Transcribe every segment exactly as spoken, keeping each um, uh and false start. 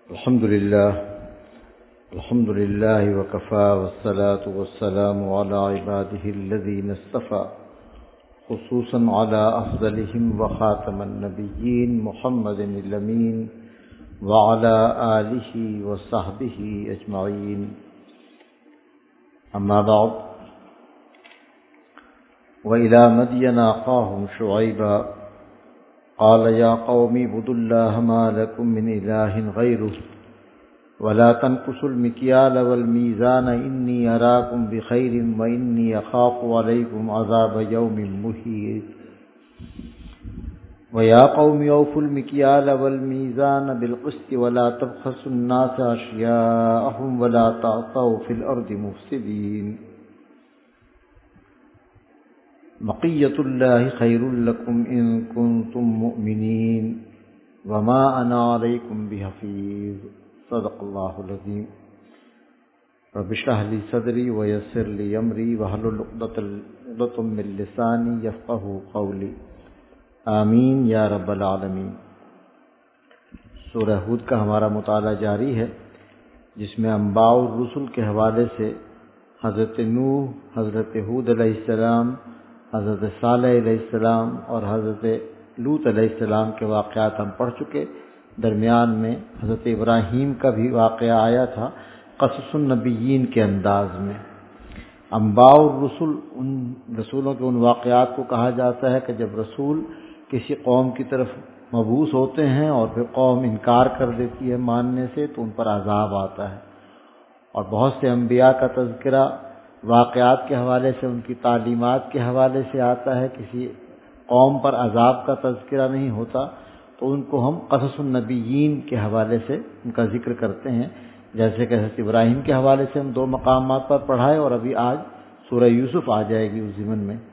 الحمد لله الحمد لله وكفى والصلاة والسلام على عباده الذين اصطفى خصوصا على أفضلهم وخاتم النبيين محمد الأمين وعلى آله وصحبه أجمعين. أما بعد، وإلى مدين أخاهم شعيبا قال يا قوم اعبدوا الله ما لكم من إله غيره ولا تنقصوا المكيال والميزان إني أراكم بخير وإني أخاف عليكم عذاب يوم محيط. ويا قوم أوفوا المكيال والميزان بالقسط ولا تبخسوا الناس أشياءهم ولا تعثوا في الأرض مفسدين. بقية الله خير لكم إن كنتم مؤمنين وما أنا عليكم بحفيظ. صدق الله العظيم. رب اشرح لي صدري ويسر لي أمري واحلل عقدة من لساني يفقهوا قولي. آمین یا رب العالمین. سورہ ہود کا ہمارا مطالعہ جاری ہے، جس میں انباء الرسل کے حوالے سے حضرت نوح، حضرت ہود علیہ السلام، حضرت صالح علیہ السلام اور حضرت لوط علیہ السلام کے واقعات ہم پڑھ چکے. درمیان میں حضرت ابراہیم کا بھی واقعہ آیا تھا قصص النبیین کے انداز میں. انباء الرسل ان رسولوں کے ان واقعات کو کہا جاتا ہے کہ جب رسول کسی قوم کی طرف مبعوث ہوتے ہیں اور پھر قوم انکار کر دیتی ہے ماننے سے تو ان پر عذاب آتا ہے. اور بہت سے انبیاء کا تذکرہ واقعات کے حوالے سے، ان کی تعلیمات کے حوالے سے آتا ہے. کسی قوم پر عذاب کا تذکرہ نہیں ہوتا تو ان کو ہم قصص النبیین کے حوالے سے ان کا ذکر کرتے ہیں. جیسے کہ حضرت ابراہیم کے حوالے سے ہم دو مقامات پر پڑھائے اور ابھی آج سورہ یوسف آ جائے گی اس ضمن میں.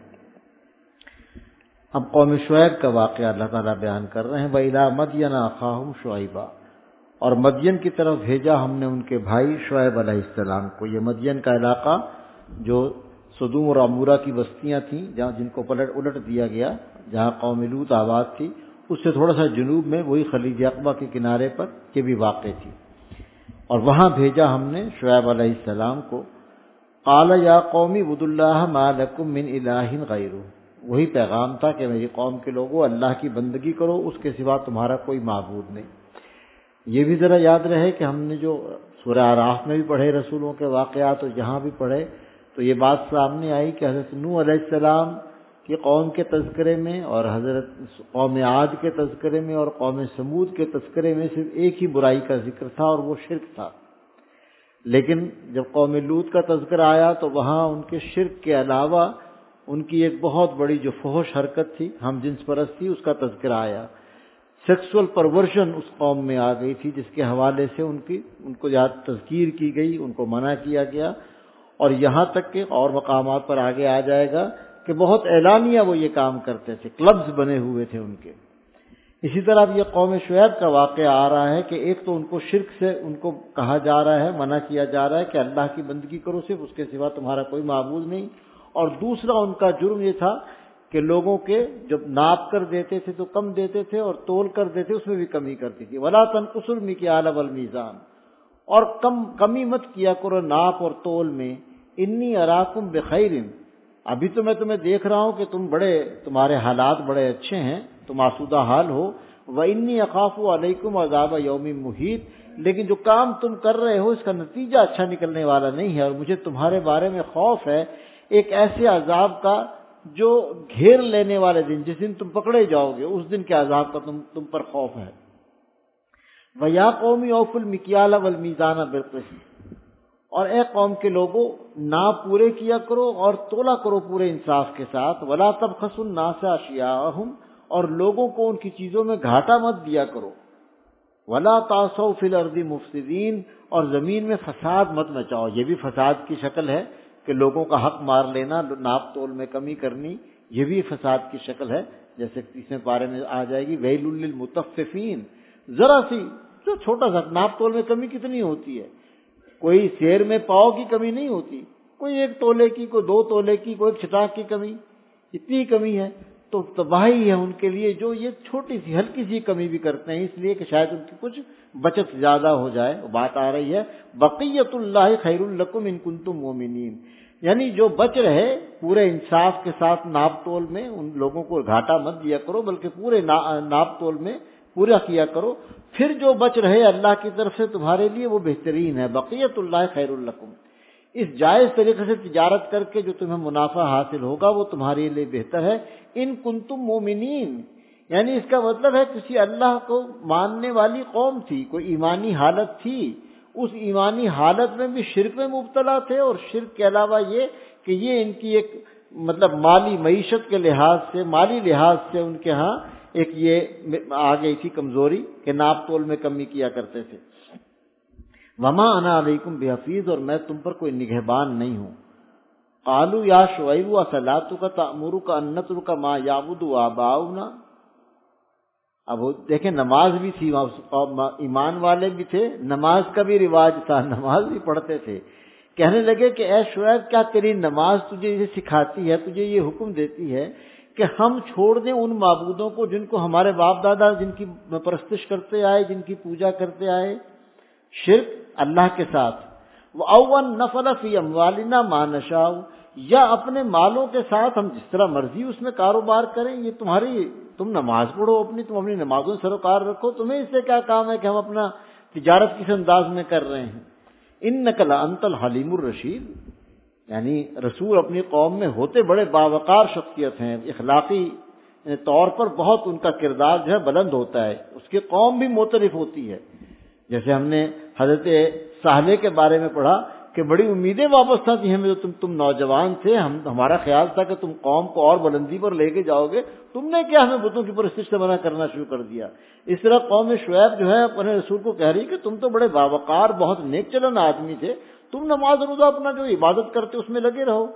اب قوم شعیب کا واقعہ اللہ تعالیٰ بیان کر رہے ہیں. وَإِلَىٰ مَدْيَنَ أَخَاهُمْ شُعَيْبًا، اور مدین کی طرف بھیجا ہم نے ان کے بھائی شعیب علیہ السلام کو. یہ مدین کا علاقہ جو سدوم اور عمورہ کی بستیاں تھیں، جہاں جن کو پلٹ الٹ دیا گیا، جہاں قوم لوط آباد تھی، اس سے تھوڑا سا جنوب میں وہی خلیج عقبہ کے کنارے پر یہ بھی واقع تھی. اور وہاں بھیجا ہم نے شعیب علیہ السلام کو. قال یا قوم اعبدوا اللہ ما لکم من الہ غیرہ، وہی پیغام تھا کہ میری قوم کے لوگوں اللہ کی بندگی کرو، اس کے سوا تمہارا کوئی معبود نہیں. یہ بھی ذرا یاد رہے کہ ہم نے جو سورہ اعراف میں بھی پڑھے رسولوں کے واقعات اور جہاں بھی پڑھے تو یہ بات سامنے آئی کہ حضرت نوح علیہ السلام کی قوم کے تذکرے میں اور حضرت قوم عاد کے تذکرے میں اور قوم سمود کے تذکرے میں صرف ایک ہی برائی کا ذکر تھا اور وہ شرک تھا. لیکن جب قوم لوط کا تذکرہ آیا تو وہاں ان کے شرک کے علاوہ ان کی ایک بہت بڑی جو فحش حرکت تھی، ہم جنس پرستی، اس کا تذکرہ آیا. سیکسول پرورشن اس قوم میں آ گئی تھی، جس کے حوالے سے ان کی ان کو یاد تذکیر کی گئی، ان کو منع کیا گیا. اور یہاں تک کہ اور مقامات پر آگے آ جائے گا کہ بہت اعلانیہ وہ یہ کام کرتے تھے، کلبز بنے ہوئے تھے ان کے. اسی طرح اب یہ قوم شعیب کا واقعہ آ رہا ہے کہ ایک تو ان کو شرک سے ان کو کہا جا رہا ہے، منع کیا جا رہا ہے کہ اللہ کی بندگی کرو، صرف اس کے سوا تمہارا کوئی معبود نہیں. اور دوسرا ان کا جرم یہ تھا کہ لوگوں کے جب ناپ کر دیتے تھے تو کم دیتے تھے اور تول کر دیتے اس میں بھی کمی کرتی تھی. وَلَا تَنْقُصُوا الْمِكْيَالَ وَالْمِيزَانَ، اور کم کمی مت کیا کرو ناپ اور تول میں. انی اراکم بخیر، ابھی تو میں تمہیں دیکھ رہا ہوں کہ تم بڑے تمہارے حالات بڑے اچھے ہیں، تم آسودہ حال ہو. وَإِنِّي أَخَافُ عَلَيْكُمْ عَذَابَ يَوْمٍ مُحِيطٍ، لیکن جو کام تم کر رہے ہو اس کا نتیجہ اچھا نکلنے والا نہیں ہے، اور مجھے تمہارے بارے میں خوف ہے ایک ایسے عذاب کا جو گھیر لینے والے دن، جس دن تم پکڑے جاؤ گے، اس دن کے عذاب کا تم تم پر خوف ہے. وَيَا قَوْمِ أَوْفُوا الْمِكْيَالَ وَالْمِيزَانَ بِالْقِسْطِ، اور اے قوم کے لوگوں ناپ پورے کیا کرو اور تولا کرو پورے انصاف کے ساتھ. وَلَا تَبْخَسُوا النَّاسَ أَشْيَاءَهُمْ، اور لوگوں کو ان کی چیزوں میں گھاٹا مت دیا کرو. وَلَا تَعْثَوْا فِي الْأَرْضِ مُفْسِدِينَ، اور زمین میں فساد مت مچاؤ. یہ بھی فساد کی شکل ہے کہ لوگوں کا حق مار لینا، ناپ تول میں کمی کرنی، یہ بھی فساد کی شکل ہے. جیسے تیسرے پارے میں آ جائے گی وَيْلٌ لِّلْمُطَفِّفِينَ، ذرا سی جو چھوٹا سا ناپ تول میں کمی کتنی ہوتی ہے، کوئی سیر میں پاؤ کی کمی نہیں ہوتی، کوئی ایک تولے کی، کوئی دو تولے کی، کوئی ایک چھٹاک کی کمی، اتنی کمی ہے. تو تباہی ہے ان کے لیے جو یہ چھوٹی سی ہلکی سی کمی بھی کرتے ہیں، اس لیے کہ شاید ان کی کچھ بچت زیادہ ہو جائے۔ بات آ رہی ہے بقیت اللہ خیر لکم ان کنتم مومنین، یعنی جو بچ رہے پورے انصاف کے ساتھ ناپ تول میں ان لوگوں کو گھاٹا مت دیا کرو، بلکہ پورے ناپ تول میں پورا کیا کرو، پھر جو بچ رہے اللہ کی طرف سے تمہارے لیے وہ بہترین ہے۔ بقیت اللہ خیر لکم، اس جائز طریقے سے تجارت کر کے جو تمہیں منافع حاصل ہوگا وہ تمہارے لیے بہتر ہے۔ ان کنتم مومنین، یعنی اس کا مطلب ہے کسی اللہ کو ماننے والی قوم تھی، کوئی ایمانی حالت تھی، اس ایمانی حالت میں بھی شرک میں مبتلا تھے، اور شرک کے علاوہ یہ کہ یہ ان کی ایک مطلب مالی معیشت کے لحاظ سے، مالی لحاظ سے ان کے ہاں ایک یہ آ گئی تھی کمزوری کہ ناپ تول میں کمی کیا کرتے تھے۔ وما انا علیکم بحفیظ، اور میں تم پر کوئی نگہبان نہیں ہوں۔ قالوا یا شعیب اصلاتک تأمرک ان نترک ما یعبد آباؤنا، اب دیکھیں نماز بھی تھی، ایمان والے بھی تھے، نماز کا بھی رواج تھا، نماز بھی پڑھتے تھے۔ کہنے لگے کہ اے شعیب کیا تیری نماز تجھے یہ سکھاتی ہے، تجھے یہ حکم دیتی ہے کہ ہم چھوڑ دیں ان معبودوں کو جن کو ہمارے باپ دادا جن کی پرستش کرتے آئے، جن کی پوجا کرتے آئے، شرک اللہ کے ساتھ، وَأَوَّن نَفَلَ فِي أَمْوَالِنَا مَا نَشَاءُ، یا اپنے مالوں کے ساتھ ہم جس طرح مرضی اس میں کاروبار کریں، یہ تمہاری، تم نماز پڑھو اپنی، تم اپنی نمازوں سے سروکار رکھو، تمہیں اس سے کیا کام ہے کہ ہم اپنا تجارت کس انداز میں کر رہے ہیں۔ إِنَّكَ لَأَنْتَ الْحَلِيمُ الرَّشِيدُ، یعنی رسول اپنی قوم میں ہوتے بڑے باوقار شخصیت ہیں، اخلاقی طور پر بہت ان کا کردار جو ہے بلند ہوتا ہے، اس کی قوم بھی معترف ہوتی ہے۔ جیسے ہم نے حضرت صالح کے بارے میں پڑھا کہ بڑی امیدیں وابستہ تھیں ہمیں، تم تم نوجوان تھے، ہم ہمارا خیال تھا کہ تم قوم کو اور بلندی پر لے کے جاؤ گے، تم نے کیا ہمیں بتوں کی پرستش سے منع کرنا شروع کر دیا۔ اس طرح قوم شعیب جو ہے اپنے رسول کو کہہ رہی کہ تم تو بڑے باوقار بہت نیک چلن آدمی تھے، تم نماز روزہ اپنا جو عبادت کرتے اس میں لگے رہو۔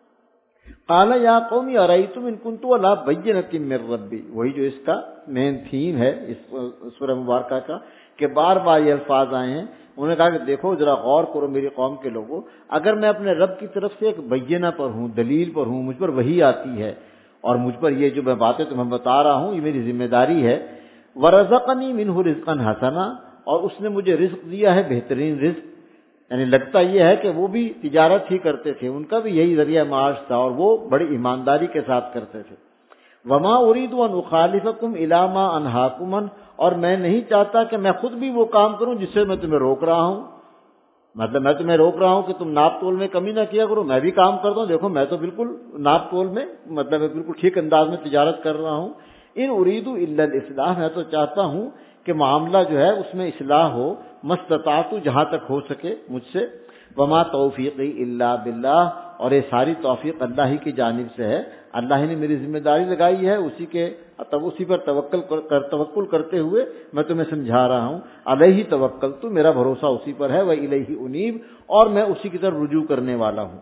قال یا قوم ارأیتم ان کنت علی بینۃ من ربی، وہی جو اس کا مین تھیم ہے اس سورہ مبارکہ کا کہ بار بار یہ الفاظ آئے ہیں۔ انہوں نے کہا کہ دیکھو ذرا غور کرو میری قوم کے لوگوں، اگر میں اپنے رب کی طرف سے ایک بینہ پر ہوں، دلیل پر ہوں، مجھ پر وحی آتی ہے اور مجھ پر یہ جو میں باتیں تمہیں بتا رہا ہوں یہ میری ذمہ داری ہے، ورزقنی منہ رزقا حسنا، اور اس نے مجھے رزق دیا ہے بہترین رزق، یعنی لگتا یہ ہے کہ وہ بھی تجارت ہی کرتے تھے، ان کا بھی یہی ذریعہ معاش تھا اور وہ بڑی ایمانداری کے ساتھ کرتے تھے۔ وما اريد ان اخالفكم الى ما انهاكم عنه، اور میں نہیں چاہتا کہ میں خود بھی وہ کام کروں جس سے میں تمہیں روک رہا ہوں، مطلب میں تمہیں روک رہا ہوں کہ تم ناپ تول میں کمی نہ کیا کرو، میں بھی کام کرتا ہوں، دیکھو میں تو بالکل ناپ تول میں مطلب میں بالکل ٹھیک انداز میں تجارت کر رہا ہوں۔ ان اريد الا الاصلاح، میں تو چاہتا ہوں کہ معاملہ جو ہے اس میں اصلاح ہو، مستطاعت جہاں تک ہو سکے مجھ سے، وما توفیقی الا باللہ، اور یہ ساری توفیق اللہ ہی کی جانب سے ہے، اللہ ہی نے میری ذمہ داری لگائی ہے، اسی کے اسی پر توکل کر توکل کرتے ہوئے میں تمہیں سمجھا رہا ہوں۔ علیہ توکلت، میرا بھروسہ اسی پر ہے، وإلیہ انیب، اور میں اسی کی طرف رجوع کرنے والا ہوں۔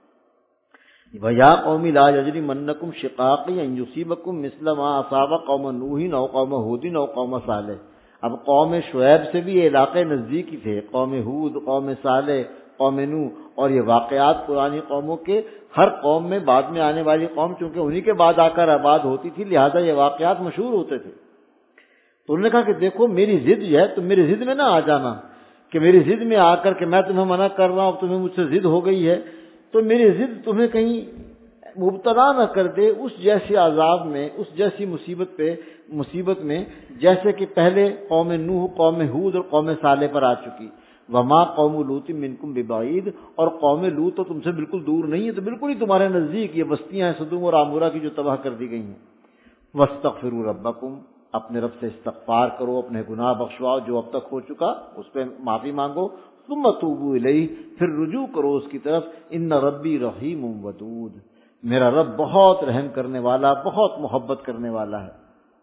وَيَا قَوْمِ لَا يَجْرِمَنَّكُمْ شِقَاقِي أَن يُصِيبَكُم مِّثْلَ مَا أَصَابَ قَوْمَ نُوحٍ أَوْ قَوْمَ هُودٍ أَوْ قَوْمَ صَالِحٍ، اب قوم شعیب سے بھی یہ علاقے نزدیکی تھے، قوم ہود، قوم صالح، قوم نوح، اور یہ واقعات پرانی قوموں کے ہر قوم میں بعد میں آنے والی قوم چونکہ انہی کے بعد آ کر آباد ہوتی تھی لہذا یہ واقعات مشہور ہوتے تھے۔ تو انہوں نے کہا کہ دیکھو میری ضد جو ہے، تم میری ضد میں نہ آ جانا کہ میری ضد میں آ کر کہ میں تمہیں منع کر رہا ہوں، تمہیں مجھ سے ضد ہو گئی ہے، تو میری ضد تمہیں کہیں مبتلا نہ کر دے اس جیسے عذاب میں، اس جیسی مصیبت پہ مصیبت میں جیسے کہ پہلے قوم نوح، قوم ہود اور قوم صالح پر آ چکی۔ وما قوم لوط منکم ببعید، اور قوم لوط تو تم سے بالکل دور نہیں ہے، تو بالکل ہی تمہارے نزدیک یہ بستیاں ہیں سدوم اور عمورہ کی جو تباہ کر دی گئی ہیں۔ واستغفروا ربکم، اپنے رب سے استغفار کرو، اپنے گناہ بخشواؤ جو اب تک ہو چکا اس پہ معافی مانگو، ثم توبوا الیہ، پھر رجوع کرو اس کی طرف، ان ربی رحیم ودود، میرا رب بہت رحم کرنے والا، بہت محبت کرنے والا ہے۔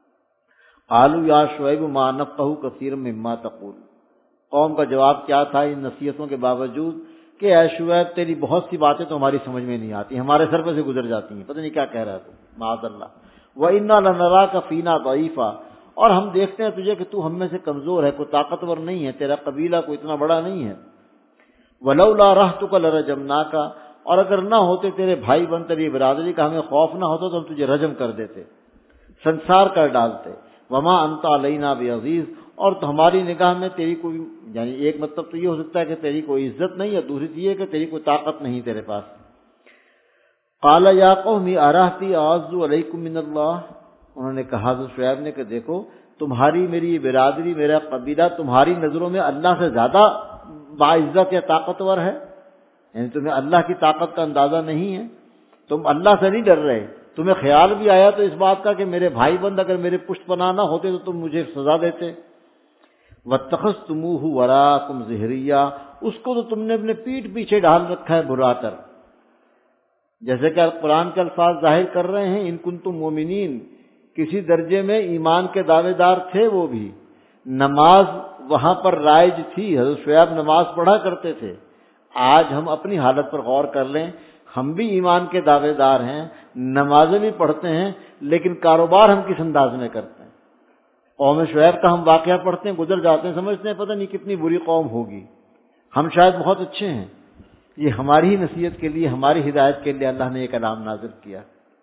قالوا یا شعیب ما نفقہ کثیرا مما تقول، قوم کا جواب کیا تھا ان نصیحتوں کے باوجود کہ اے شعیب تیری بہت سی باتیں تو ہماری سمجھ میں نہیں آتی، ہمارے سر پہ سے گزر جاتی ہیں، پتہ نہیں کیا کہہ رہا ہے تو معاذ اللہ۔ وَإِنَّا لَنَرَاكَ فِينَا ضَعِيفًا، اور ہم دیکھتے ہیں تجھے کہ تو ہم میں سے کمزور ہے، کوئی طاقتور نہیں ہے، تیرا قبیلہ کوئی اتنا بڑا نہیں ہے۔ وَلَوْلَا رَحْتُكَ لَرَجَمْنَاكَ، اور اگر نہ ہوتے تیرے بھائی بن، تیری برادری کا ہمیں خوف نہ ہوتا تو ہم تجھے رجم کر دیتے، سنسار کر ڈالتے. وما انت علینا بعزیز، اور تو ہماری نگاہ میں تیری کوئی، یعنی ایک مطلب تو یہ ہو سکتا ہے کہ تیری کوئی عزت نہیں ہے، دوسری چیز یہ کہ تیری کوئی طاقت نہیں تیرے پاس. قال یا قوم ارہتی اعز علیکم من اللہ، انہوں نے کہا حضرت شعیب نے کہ دیکھو تمہاری میری برادری، میرا قبیلہ تمہاری نظروں میں اللہ سے زیادہ باعزت یا طاقتور ہے، یعنی تمہیں اللہ کی طاقت کا اندازہ نہیں ہے، تم اللہ سے نہیں ڈر رہے. تمہیں خیال بھی آیا تو اس بات کا کہ میرے بھائی بند اگر میرے پشت پناہ نہ ہوتے تو تم مجھے سزا دیتے. وَاتَّخَذْتُمُوهُ وَرَاءَكُمْ ظِهْرِيًّا، اس کو تو تم نے اپنے پیٹھ پیچھے ڈال رکھا ہے بھلا کر. جیسے کہ قرآن کے الفاظ ظاہر کر رہے ہیں ان کنتم مومنین، کسی درجے میں ایمان کے دعوے دار تھے وہ بھی. نماز وہاں پر رائج تھی، حضرت شعیب نماز پڑھا کرتے تھے. آج ہم اپنی حالت پر غور کر لیں، ہم بھی ایمان کے دعوے دار ہیں، نمازیں بھی پڑھتے ہیں، لیکن کاروبار ہم کس انداز میں کرتے ہیں. قوم شعیب کا ہم واقعہ پڑھتے ہیں، گزر جاتے ہیں، سمجھتے ہیں پتہ نہیں کتنی بری قوم ہوگی، ہم شاید بہت اچھے ہیں. یہ ہماری ہی نصیحت کے لیے، ہماری ہدایت کے لیے اللہ نے یہ کلام نازل کیا.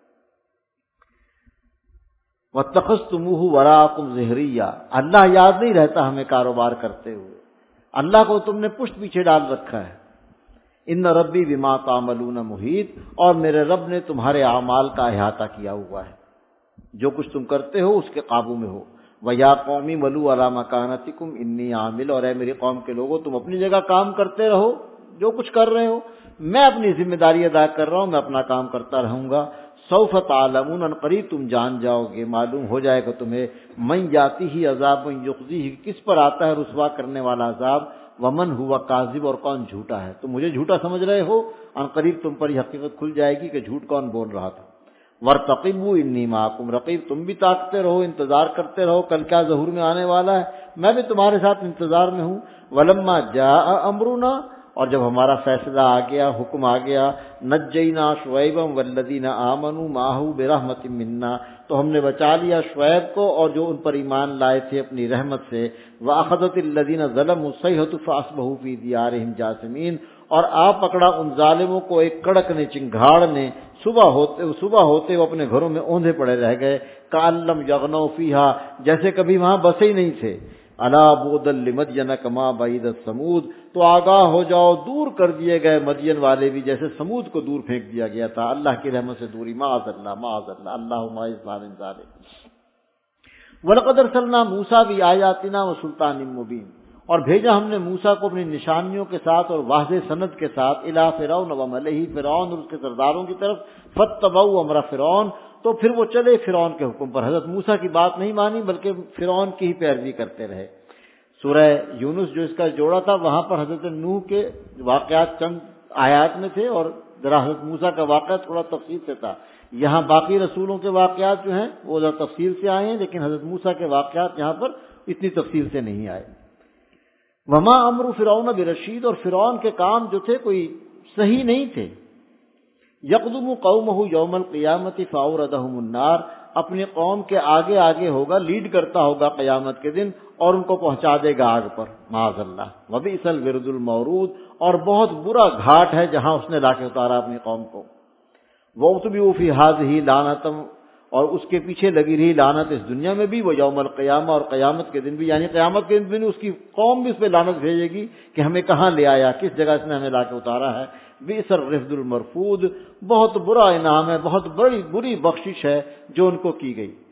وَاتَّخَذْتُمُوهُ وَرَاءَكُمْ ظِهْرِيًّا، اللہ یاد نہیں رہتا ہمیں کاروبار کرتے ہوئے، اللہ کو تم نے پشت پیچھے ڈال رکھا ہے. ان ربی بما تعملون محیط، اور میرے رب نے تمہارے اعمال کا احاطہ کیا ہوا ہے، جو کچھ تم کرتے ہو اس کے قابو میں ہو. وَيَا قَوْمِ اعْمَلُوا عَلَىٰ مَكَانَتِكُمْ إِنِّي عَامِلٌ، اور اے میری قوم کے لوگوں تم اپنی جگہ کام کرتے رہو، جو کچھ کر رہے ہو، میں اپنی ذمہ داری ادا کر رہا ہوں، میں اپنا کام کرتا رہوں گا. سوف تعلمون، ان قریب تم جان جاؤ گے، معلوم ہو جائے گا تمہیں، من یاتیہ عذاب یخزیہ، کس پر آتا ہے رسوا کرنے والا عذاب، ومن ہوا کاذب، اور کون جھوٹا ہے. تم مجھے جھوٹا سمجھ رہے ہو، ان قریب تم پر یہ حقیقت کھل جائے گی کہ جھوٹ کون بول رہا تھا. وارتقبوا انی معکم رقیب، تم بھی تاکتے رہو، انتظار کرتے رہو، کل کیا ظہور میں آنے والا ہے، میں بھی تمہارے ساتھ انتظار میں ہوں. ولما جاء امرنا، اور جب ہمارا فیصلہ آ گیا، حکم آ گیا، نجینا شعیبا والذین آمنوا معہ برحمت منا، تو ہم نے بچا لیا شعیب کو اور جو ان پر ایمان لائے تھے اپنی رحمت سے. واخذت الذین ظلموا الصیحۃ فاصبحوا فی دیارہم جاثمین، اور آ پکڑا ان ظالموں کو ایک کڑک نے، چنگھاڑ نے، صبح ہوتے صبح ہوتے وہ اپنے گھروں میں اوندھے پڑے رہ گئے. کأن لم یغنوا فیہا، جیسے کبھی وہاں بسے ہی نہیں تھے. الا بعدا لمدین کما بعیدت ثمود، تو آگاہ ہو جاؤ، دور کر دیے گئے مدین والے بھی جیسے سمود کو دور پھینک دیا گیا تھا. اللہ کی رحمت سے دوری، معاذ اللہ معاذ اللہ، اللہم اعذنا من ذلک. وَلَقَدْ أَرْسَلْنَا مُوسَىٰ بِآيَاتِنَا وَسُلْطَانٍ مُّبِينٍ، اور بھیجا ہم نے موسیٰ کو اپنی نشانیوں کے ساتھ اور واضح سند کے ساتھ، اِلَىٰ فِرْعَوْنَ وَمَلَئِهِ، فرعون اور اس کے سرداروں کی طرف. فَاتَّبَعُوا أَمْرَ فِرْعَوْنَ، تو پھر وہ چلے فرعون کے حکم پر. حضرت موسیٰ کی بات نہیں مانی بلکہ فرعون کی ہی پیروی کرتے رہے. سورہ یونس جو اس کا جوڑا تھا، وہاں پر حضرت نوح کے واقعات چند آیات میں تھے اور ذرا حضرت موسیٰ کا واقعہ تھوڑا تفصیل سے تھا. یہاں باقی رسولوں کے واقعات جو ہیں وہ ذرا تفصیل سے آئے ہیں، لیکن حضرت موسیٰ کے واقعات یہاں پر اتنی تفصیل سے نہیں آئے. وما امر فرعون برشید، اور فرعون کے کام جو تھے کوئی صحیح نہیں تھے. یقدم قومہ یوم القیامت فاوردہم النار، اپنی قوم کے آگے آگے ہوگا، لیڈ کرتا ہوگا قیامت کے دن اور ان کو پہنچا دے گا آگ پر، معاذ اللہ. وبئس الورد المورود، اور بہت برا گھاٹ ہے جہاں اس نے لا کے اتارا اپنی قوم کو. وَأُتْبِعُوا فِي هَٰذِهِ لَعْنَةً، اور اس کے پیچھے لگی رہی لعنت اس دنیا میں بھی، وہ یوم القیامہ، اور قیامت کے دن بھی، یعنی قیامت کے دن اس کی قوم بھی اس پہ لعنت بھیجے گی کہ ہمیں کہاں لے آیا، کس جگہ اس نے ہمیں لا کے اتارا ہے. بئس الرفد المرفود، بہت برا انعام ہے، بہت بڑی بری بخشش ہے جو ان کو کی گئی.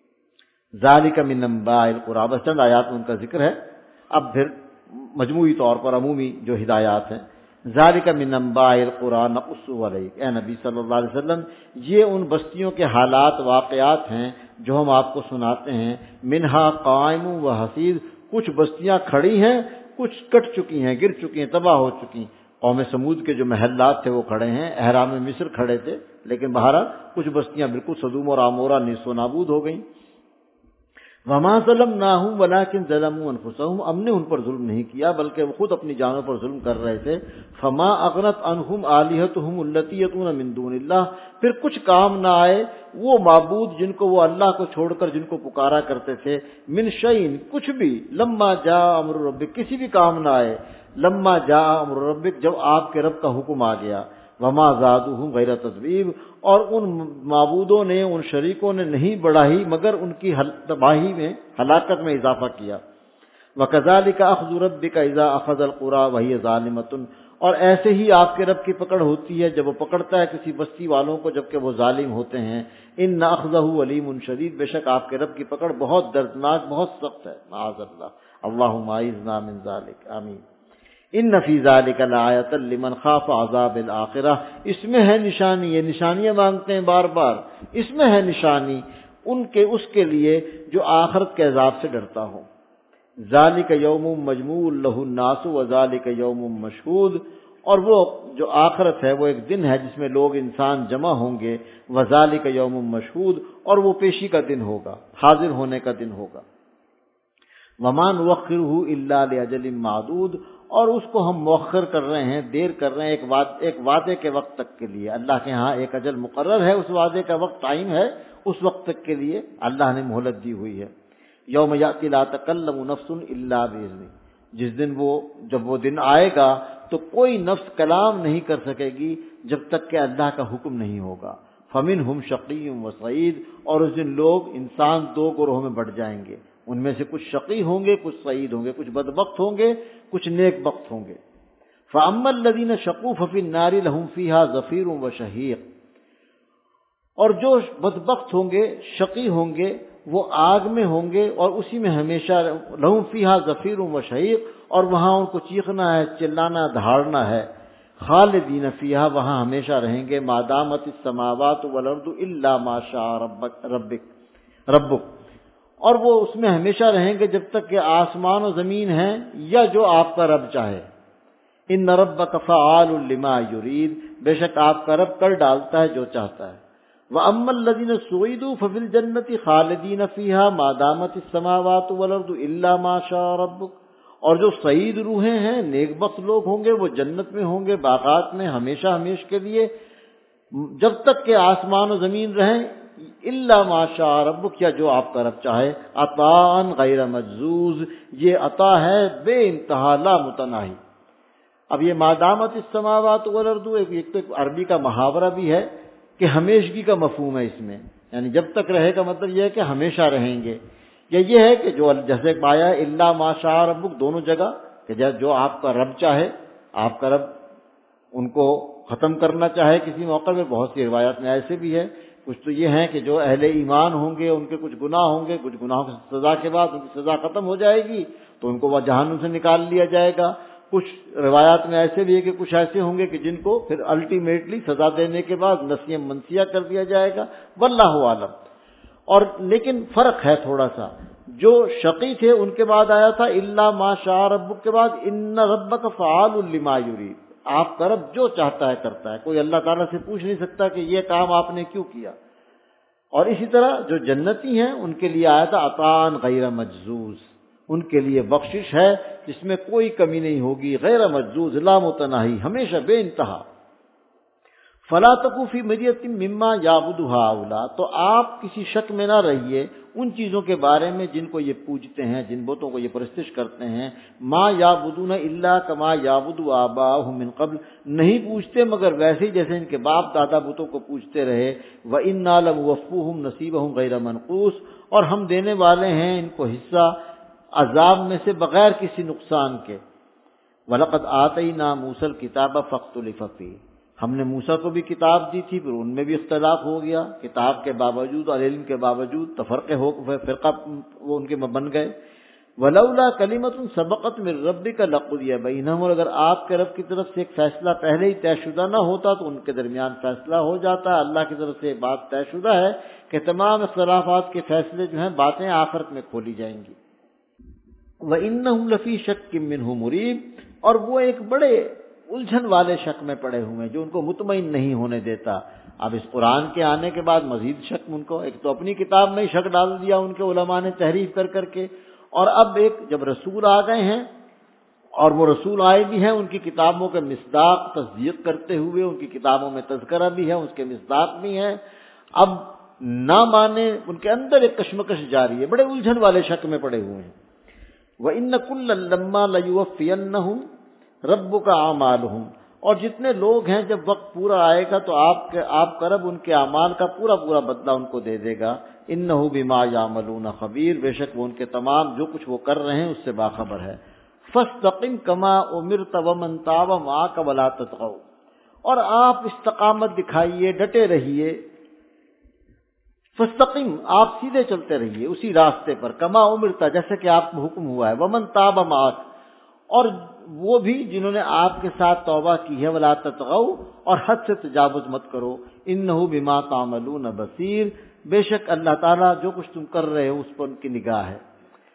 ذالک من انباء القری، بس چند آیات میں ان کا ذکر ہے. اب پھر مجموعی طور پر عمومی جو ہدایات ہیں. ذالک من انباء القری نقص علیک، اے نبی صلی اللہ علیہ وسلم یہ ان بستیوں کے حالات واقعات ہیں جو ہم آپ کو سناتے ہیں. منہا قائم و حصید، کچھ بستیاں کھڑی ہیں، کچھ کٹ چکی ہیں، گر چکی ہیں، تباہ ہو چکی. قوم سمود کے جو محلات تھے وہ کھڑے ہیں، احرام مصر کھڑے تھے، لیکن بہرحال کچھ بستیاں بالکل صدوم اور عمورہ نیست و نابود ہو گئیں. وما ظلمناہم ولکن ظلموا انفسہم، ہم نے ان پر ظلم نہیں کیا بلکہ وہ خود اپنی جانوں پر ظلم کر رہے تھے. فما اغنت عنہم آلہتہم التی یدعون من دون اللہ، پھر کچھ کام نہ آئے وہ معبود جن کو وہ اللہ کو چھوڑ کر جن کو پکارا کرتے تھے. من شیء، کچھ بھی. لما جاء امر ربک، کسی بھی کام نہ آئے. لما جاء امر ربک، جب آپ کے رب کا حکم آ گیا. وما زادوہم غیر تتبیب، اور ان معبودوں نے، ان شریکوں نے نہیں بڑھائی مگر ان کی تباہی میں، ہلاکت میں اضافہ کیا۔ وَكَذَلِكَ أَخْذُ رَبِّكَ إِذَا أَخَذَ الْقُرَىٰ وَهِيَ ظَالِمَةٌ، اور ایسے ہی آپ کے رب کی پکڑ ہوتی ہے جب وہ پکڑتا ہے کسی بستی والوں کو جبکہ وہ ظالم ہوتے ہیں۔ ان اخذہ علیم شدید، بے شک آپ کے رب کی پکڑ بہت دردناک، بہت سخت ہے۔ معاذ اللہ، اللہم اعذنا من ذلک، آمین۔ ان فی ذلک لآیۃ لمن خاف عذاب الآخرہ، اس میں ہے نشانی، یہ نشانیاں مانگتے ہیں بار بار، اس میں ہے نشانی ان کے اس کے لیے جو آخرت کے عذاب سے ڈرتا ہو۔ ذالک یوم مجموع لہ الناس وذالک یوم مشہود، اور وہ جو آخرت ہے وہ ایک دن ہے جس میں لوگ انسان جمع ہوں گے، وذالک یوم مشہود، اور وہ پیشی کا دن ہوگا، حاضر ہونے کا دن ہوگا۔ وما نؤخرہ الا لاجل معدود، اور اس کو ہم مؤخر کر رہے ہیں، دیر کر رہے ہیں ایک وعدے ایک وعدے کے وقت تک کے لیے۔ اللہ کے ہاں ایک اجل مقرر ہے، اس وعدے کا وقت ٹائم ہے، اس وقت تک کے لیے اللہ نے مہلت دی ہوئی ہے۔ یوم یأتی لا تکلم نفس الا باذنہ، جس دن وہ جب وہ دن آئے گا تو کوئی نفس کلام نہیں کر سکے گی جب تک کہ اللہ کا حکم نہیں ہوگا۔ فمنہم شقی و سعید، اور اس دن لوگ انسان دو گروہوں میں بٹ جائیں گے، ان میں سے کچھ شقی ہوں گے، کچھ سعید ہوں گے، کچھ بدبخت ہوں گے، کچھ نیک بخت ہوں گے۔ فاما الذین شقوا ففی النار لہم فیہا زفیر و شہیق، اور جو بدبخت ہوں گے، شقی ہوں گے، وہ آگ میں ہوں گے اور اسی میں ہمیشہ، لہم فیہا زفیر و شہیق، اور وہاں ان کو چیخنا ہے، چلانا، دھاڑنا ہے۔ خالدین فیہا، وہاں ہمیشہ رہیں گے، ما دامت السماوات والارض الا ما شاء ربک ربک ربک اور وہ اس میں ہمیشہ رہیں گے جب تک کہ آسمان و زمین ہیں یا جو آپ کا رب چاہے۔ ان ربک فعال لما یرید، بے شک آپ کا رب کر ڈالتا ہے جو چاہتا ہے۔ وَأَمَّا الَّذِينَ سُعِدُوا فَفِي الْجَنَّةِ خَالِدِينَ فِيهَا مَا دَامَتِ السَّمَاوَاتُ وَالْأَرْضُ إِلَّا مَا شَاءَ رَبُّكَ، اور جو سعید روحیں ہیں، نیک بخت لوگ ہوں گے، وہ جنت میں ہوں گے، باغات میں ہمیشہ ہمیش کے لیے، جب تک کہ آسمان و زمین رہیں، الا ما شاء ربک، یا جو آپ کا رب چاہے۔ عطاء غیر مجزوز، یہ عطا ہے بے انتہا، لا متناہی۔ اب یہ ما دامت السماوات والارض ایک تو عربی کا محاورہ بھی ہے کہ ہمیشگی کا مفہوم ہے اس میں، یعنی جب تک رہے کا مطلب یہ ہے کہ ہمیشہ رہیں گے، یا یہ ہے کہ جو جیسے پایا الا ما شاء ربک دونوں جگہ، کہ جو آپ کا رب چاہے، آپ کا رب ان کو ختم کرنا چاہے کسی موقع میں، بہت سی روایات میں ایسے بھی ہے۔ کچھ تو یہ ہیں کہ جو اہل ایمان ہوں گے ان کے کچھ گناہ ہوں گے، کچھ گناہوں کی سزا کے بعد ان کی سزا ختم ہو جائے گی تو ان کو وہ جہنم سے نکال لیا جائے گا۔ کچھ روایات میں ایسے بھی ہے کہ کچھ ایسے ہوں گے کہ جن کو پھر الٹیمیٹلی سزا دینے کے بعد نسیہ منسیہ کر دیا جائے گا، واللہ عالم۔ اور لیکن فرق ہے تھوڑا سا، جو شقی تھے ان کے بعد آیا تھا الا ما شاء ربک کے بعد ان ربک فعال لما یرید، آپ کا رب جو چاہتا ہے کرتا ہے، کوئی اللہ تعالیٰ سے پوچھ نہیں سکتا کہ یہ کام آپ نے کیوں کیا۔ اور اسی طرح جو جنتی ہیں ان کے لیے آیا تھا عطاء غیر مجزوز، ان کے لیے بخشش ہے جس میں کوئی کمی نہیں ہوگی، غیر مجزوز، لا متناہی، ہمیشہ بے انتہا۔ فلا تکو فی مریۃ مما یعبد ہؤلاء، تو آپ کسی شک میں نہ رہیے ان چیزوں کے بارے میں جن کو یہ پوجتے ہیں، جن بتوں کو یہ پرستش کرتے ہیں۔ ما یعبدون الا کما یعبد آباؤہم من قبل، نہیں پوجتے مگر ویسے ہی جیسے ان کے باپ دادا بتوں کو پوجتے رہے۔ وَإِنَّا لَمُوَفُّوهُمْ نَصِيبَهُمْ غَيْرَ مَنقُوص، اور ہم دینے والے ہیں ان کو حصہ عذاب میں سے بغیر کسی نقصان کے۔ وَلَقَدْ آتَيْنَا مُوسَى الْكِتَابَ فَاخْتُلِفَ فِيهِ، ہم نے موسیٰ کو بھی کتاب دی تھی پھر ان میں بھی اختلاف ہو گیا، کتاب کے باوجود اور علم کے باوجود تفرقے ہو، فرقہ وہ ان کے بن گئے۔ وَلَوْلَا كَلِمَةٌ سَبَقَتْ مِن رَبِّكَ لَقُضِيَ بَيْنَهُمْ، اور اگر آپ کے رب کی طرف سے ایک فیصلہ پہلے ہی طے شدہ نہ ہوتا تو ان کے درمیان فیصلہ ہو جاتا۔ اللہ کی طرف سے بات طے شدہ ہے کہ تمام اختلافات کے فیصلے جو ہیں باتیں آخرت میں کھولی جائیں گی۔ وَإِنَّهُمْ لَفِي شَكٍّ مِّنْهُ مُرِيبٍ، اور وہ ایک بڑے الجھن والے شک میں پڑے ہوئے ہیں جو ان کو مطمئن نہیں ہونے دیتا۔ اب اس قرآن کے آنے کے بعد مزید شک ان کو، ایک تو اپنی کتاب میں ہی شک ڈال دیا ان کے علماء نے تحریف کر کر کے، اور اب ایک جب رسول آ گئے ہیں اور وہ رسول آئے بھی ہیں ان کی کتابوں کے مصداق تصدیق کرتے ہوئے، ان کی کتابوں میں تذکرہ بھی ہے، اس کے مصداق بھی ہیں، اب نہ مانے ان کے اندر ایک کشمکش جاری ہے، بڑے الجھن والے شک میں پڑے ہوئے ہیں۔ وَإِنَّ كُلًّا لَمَّا لَيُوَفِّيَنَّهُمْ رَبُّكَ أَعْمَالُهُمْ، اور جتنے لوگ ہیں جب وقت پورا آئے گا تو آپ کے آپ کا رب ان کے اعمال کا پورا پورا بدلہ ان کو دے دے گا. انہ بما یعملون خبیر، بے شک وہ ان کے تمام جو کچھ وہ کر رہے ہیں اس سے باخبر ہے. فاستقم کما امرت ومن تاب معك ولا تطغوا، اور آپ استقامت دکھائیے، ڈٹے رہیے. فاستقم، آپ سیدھے چلتے رہیے اسی راستے پر، کما امرتا، جیسے کہ آپ کو حکم ہوا ہے، ومن تاب معك، اور وہ بھی جنہوں نے آپ کے ساتھ توبہ کی ہے، ولا تطغوا، اور حد سے تجاوز مت کرو. انہ بما تعملون بصیر، بے شک اللہ تعالیٰ جو کچھ تم کر رہے ہو اس پر ان کی نگاہ ہے.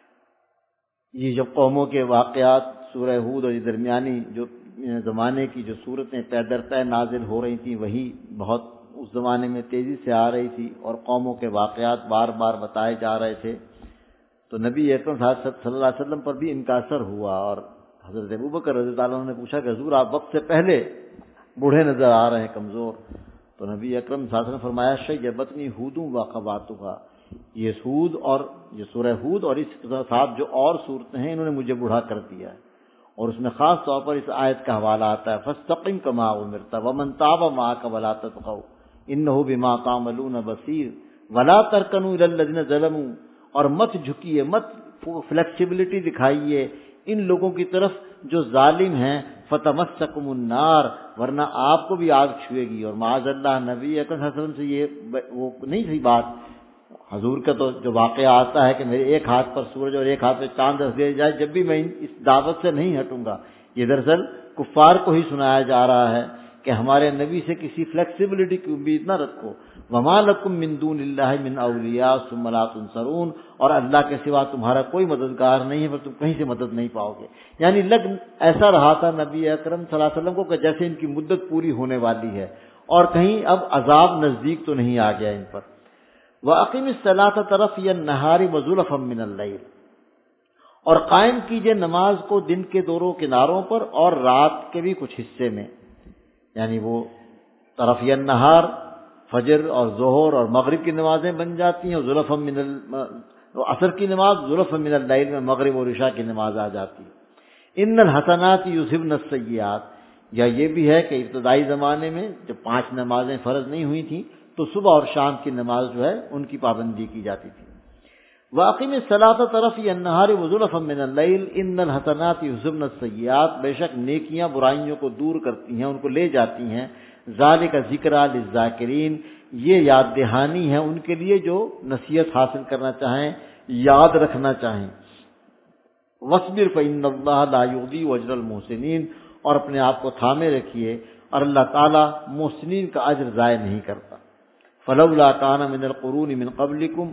یہ جو قوموں کے واقعات سورہ ہود اور یہ درمیانی جو زمانے کی جو صورتیں پے در پے نازل ہو رہی تھیں، وہی بہت اس زمانے میں تیزی سے آ رہی تھی اور قوموں کے واقعات بار بار بتائے جا رہے تھے. تو نبی اکرم صلی اللہ علیہ وسلم پر بھی ان کا اثر ہوا، اور حضرت ابوبکر رضی اللہ عنہ نے پوچھا کہ حضور آپ وقت سے پہلے بوڑھے نظر آ رہے ہیں، کمزور. تو نبی اکرم صلی اللہ علیہ وسلم نے فرمایا شیبتنی ہودوں واقعاتها، یہ ہود اور یہ سورہ ہود اور اس کے ساتھ جو اور صورتیں ہیں انہوں نے مجھے بوڑھا کر دیا ہے. اور اس میں خاص طور پر اس آیت کا حوالہ آتا ہے فاستقم کما امرت ومن تاب معك ولا تطغوا انہ بما تعملون بصیر ولا ترکنوا الی الذین ظلموا، اور مت جھکیے، مت فلیکسیبلٹی دکھائیے ان لوگوں کی طرف جو ظالم ہیں، فتمسکم النار، ورنہ آپ کو بھی آگ چھوئے گی. اور معاذ اللہ نبی اکرم صلی اللہ علیہ وسلم سے یہ وہ نہیں تھی بات. حضور کا تو جو واقعہ آتا ہے کہ میرے ایک ہاتھ پر سورج اور ایک ہاتھ پہ چاند رکھ دیا جائے، جب بھی میں اس دعوت سے نہیں ہٹوں گا، یہ دراصل کفار کو ہی سنایا جا رہا ہے کہ ہمارے نبی سے کسی فلیکسیبلٹی کی امید نہ رکھو. وما لکم من دون اللہ من اولیاء ثم لا تنصرون، اور اللہ کے سوا تمہارا کوئی مددگار نہیں ہے، پر تم کہیں سے مدد نہیں پاؤ گے. یعنی لگ ایسا رہا تھا نبی اکرم صلی اللہ علیہ وسلم کو کہ جیسے ان کی مدت پوری ہونے والی ہے اور کہیں اب عذاب نزدیک تو نہیں آ گیا ان پر. وَأَقِمِ الصَّلَاةَ طَرَفَيَ النَّهَارِ وَزُلَفًا مِّنَ اللَّيْلِ، اور قائم کیجئے نماز کو دن کے دونوں کناروں پر اور رات کے بھی کچھ حصے میں. یعنی وہ طرفی النہار فجر اور ظہر اور مغرب کی نمازیں بن جاتی ہیں، اور زلفا من ال... عصر کی نماز زلفا من اللیل میں مغرب اور عشاء کی نماز آ جاتی ہے. ان الحسنات یذھبن السیئات، یا یہ بھی ہے کہ ابتدائی زمانے میں جب پانچ نمازیں فرض نہیں ہوئی تھیں تو صبح اور شام کی نماز جو ہے ان کی پابندی کی جاتی تھی. واقم الصلاۃ طرفی النہار وزلفا من اللیل ان الحسنات یذھبن السیئات، بے شک نیکیاں برائیوں کو دور کرتی ہیں، ان کو لے جاتی ہیں. ذالک ذکریٰ للذاکرین، یہ یاد دہانی ہے ان کے لیے جو نصیحت حاصل کرنا چاہیں، یاد رکھنا چاہیں. وَاصْبِرْ فَإِنَّ اللَّهَ لَا يُضِيعُ أَجْرَ الْمُحْسِنِينَ، اور اپنے آپ کو تھامے رکھیے، اور اللہ تعالیٰ محسنین کا اجر ضائع نہیں کرتا. فَلَوْلَا كَانَ مِنَ الْقُرُونِ مِنْ قَبْلِكُمْ،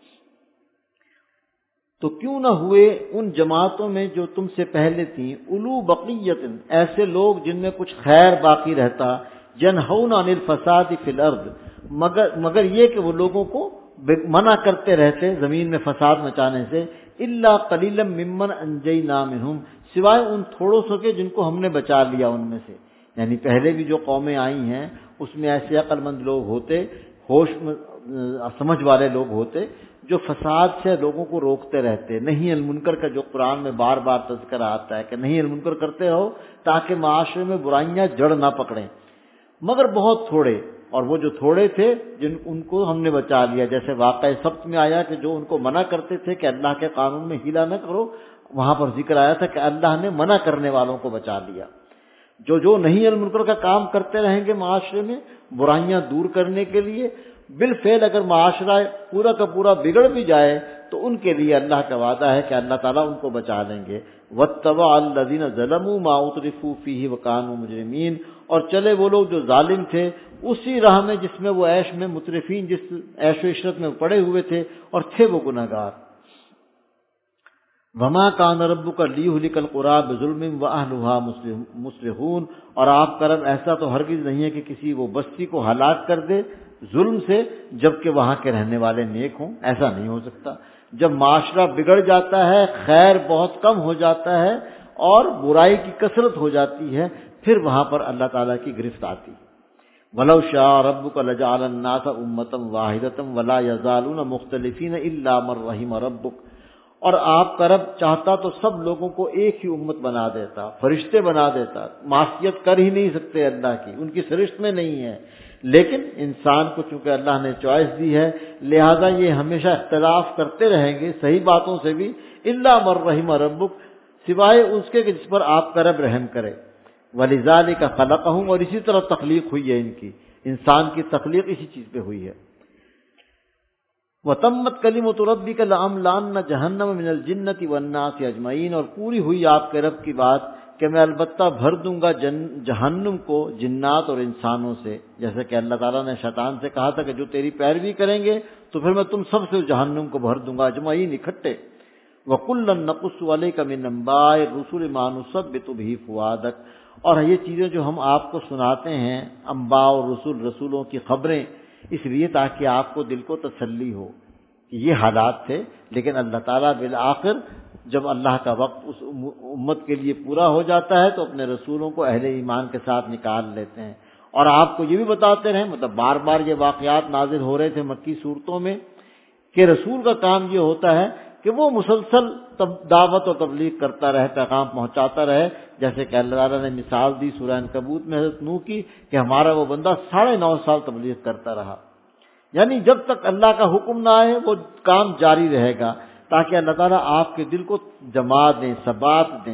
تو کیوں نہ ہوئے ان جماعتوں میں جو تم سے پہلے تھیں، اولو بقیت، ایسے لوگ جن میں کچھ خیر باقی رہتا، ینہون عن الفساد فی الارض، مگر مگر یہ کہ وہ لوگوں کو منع کرتے رہتے زمین میں فساد مچانے سے. الا قلیلا ممن انجینا منہم، سوائے ان تھوڑوں سو کے جن کو ہم نے بچا لیا ان میں سے. یعنی پہلے بھی جو قومیں آئی ہیں اس میں ایسے عقل مند لوگ ہوتے، ہوش سمجھ والے لوگ ہوتے جو فساد سے لوگوں کو روکتے رہتے. نہیں المنکر کا جو قرآن میں بار بار تذکرہ آتا ہے کہ نہیں المنکر کرتے رہو تاکہ معاشرے میں برائیاں جڑ نہ پکڑیں. مگر بہت تھوڑے، اور وہ جو تھوڑے تھے جن ان کو ہم نے بچا لیا. جیسے واقعہ سبت میں آیا کہ جو ان کو منع کرتے تھے کہ اللہ کے قانون میں ہیلا نہ کرو، وہاں پر ذکر آیا تھا کہ اللہ نے منع کرنے والوں کو بچا لیا. جو جو نہیں المنکر کا کام کرتے رہیں گے معاشرے میں برائیاں دور کرنے کے لیے، بالفعل اگر معاشرہ پورا کا پورا بگڑ بھی جائے تو ان کے لیے اللہ کا وعدہ ہے کہ اللہ تعالیٰ ان کو بچا لیں گے. وَاتَّبَعَ الَّذِينَ ظَلَمُوا مَا أُتْرِفُوا فِيهِ وَكَانُوا مُجْرِمِينَ، اور چلے وہ لوگ جو ظالم تھے اسی راہ میں جس میں وہ عیش میں مترفین، جس عیش و عشرت میں پڑے ہوئے تھے اور تھے وہ گناہگار. وَمَا كَانَ رَبُّكَ لِيُهْلِكَ الْقُرَىٰ بِظُلْمٍ وَأَهْلُهَا مُصْلِحُونَ، اور آپ کا رب ایسا تو ہرگز نہیں ہے کہ کسی وہ بستی کو ہلاک کر دے ظلم سے جبکہ وہاں کے رہنے والے نیک ہوں. ایسا نہیں ہو سکتا. جب معاشرہ بگڑ جاتا ہے، خیر بہت کم ہو جاتا ہے اور برائی کی کثرت ہو جاتی ہے، پھر وہاں پر اللہ تعالیٰ کی گرفت آتی ہے. وَلَوْ شَاءَ رَبُّكَ لَجَعَلَ النَّاسَ أُمَّةً وَاحِدَةً وَلَا يَزَالُونَ مُخْتَلِفِينَ إِلَّا مَن رَّحِمَ رَبُّكَ، اور آپ کا رب چاہتا تو سب لوگوں کو ایک ہی امت بنا دیتا، فرشتے بنا دیتا، معصیت کر ہی نہیں سکتے اللہ کی، ان کی سرشت میں نہیں ہے، لیکن انسان کو چونکہ اللہ نے چوائس دی ہے لہذا یہ ہمیشہ اختلاف کرتے رہیں گے صحیح باتوں سے بھی، الا من رحم ربک، سوائے اس کے کہ جس پر آپ کا رب رحم کرے، وَلِذَٰلِكَ خَلَقَهُمْ، اور اسی طرح تخلیق ہوئی ہے ان کی، انسان کی تخلیق اسی چیز پہ ہوئی ہے۔ وَتَمَّتْ كَلِمَةُ رَبِّكَ لَأَمْلَأَنَّ جَهَنَّمَ مِنَ الْجِنَّةِ وَالنَّاسِ أَجْمَعِينَ، اور پوری ہوئی آپ کے رب کی بات کہ میں البتہ بھر دوں گا جن جہنم کو جنات اور انسانوں سے، جیسے کہ اللہ تعالیٰ نے شیطان سے کہا تھا کہ جو تیری پیروی کریں گے تو پھر میں تم سب سے جہنم کو بھر دوں گا اجمعین، اکٹھے۔ وَكُلًّا نَقُصُّ عَلَيْكَ مِنْ أَنبَاءِ الرُّسُلِ مَا نُثَبِّتُ بِهِ فُؤَادَكَ، اور یہ چیزیں جو ہم آپ کو سناتے ہیں، انباء اور رسول، رسولوں کی خبریں، اس لیے تاکہ آپ کو دل کو تسلی ہو کہ یہ حالات تھے، لیکن اللہ تعالیٰ بالآخر جب اللہ کا وقت اس امت کے لیے پورا ہو جاتا ہے تو اپنے رسولوں کو اہل ایمان کے ساتھ نکال لیتے ہیں۔ اور آپ کو یہ بھی بتاتے رہے، مطلب بار بار یہ واقعات نازل ہو رہے تھے مکی صورتوں میں کہ رسول کا کام یہ ہوتا ہے کہ وہ مسلسل دعوت اور تبلیغ کرتا رہے، پیغام پہنچاتا رہے، جیسے کہ اللہ تعالیٰ نے مثال دی سورہ عنکبوت میں حضرت نوح کی کہ ہمارا وہ بندہ ساڑھے نو سال تبلیغ کرتا رہا، یعنی جب تک اللہ کا حکم نہ آئے وہ کام جاری رہے گا تاکہ اللہ تعالیٰ آپ کے دل کو جما دیں، ثبات دیں۔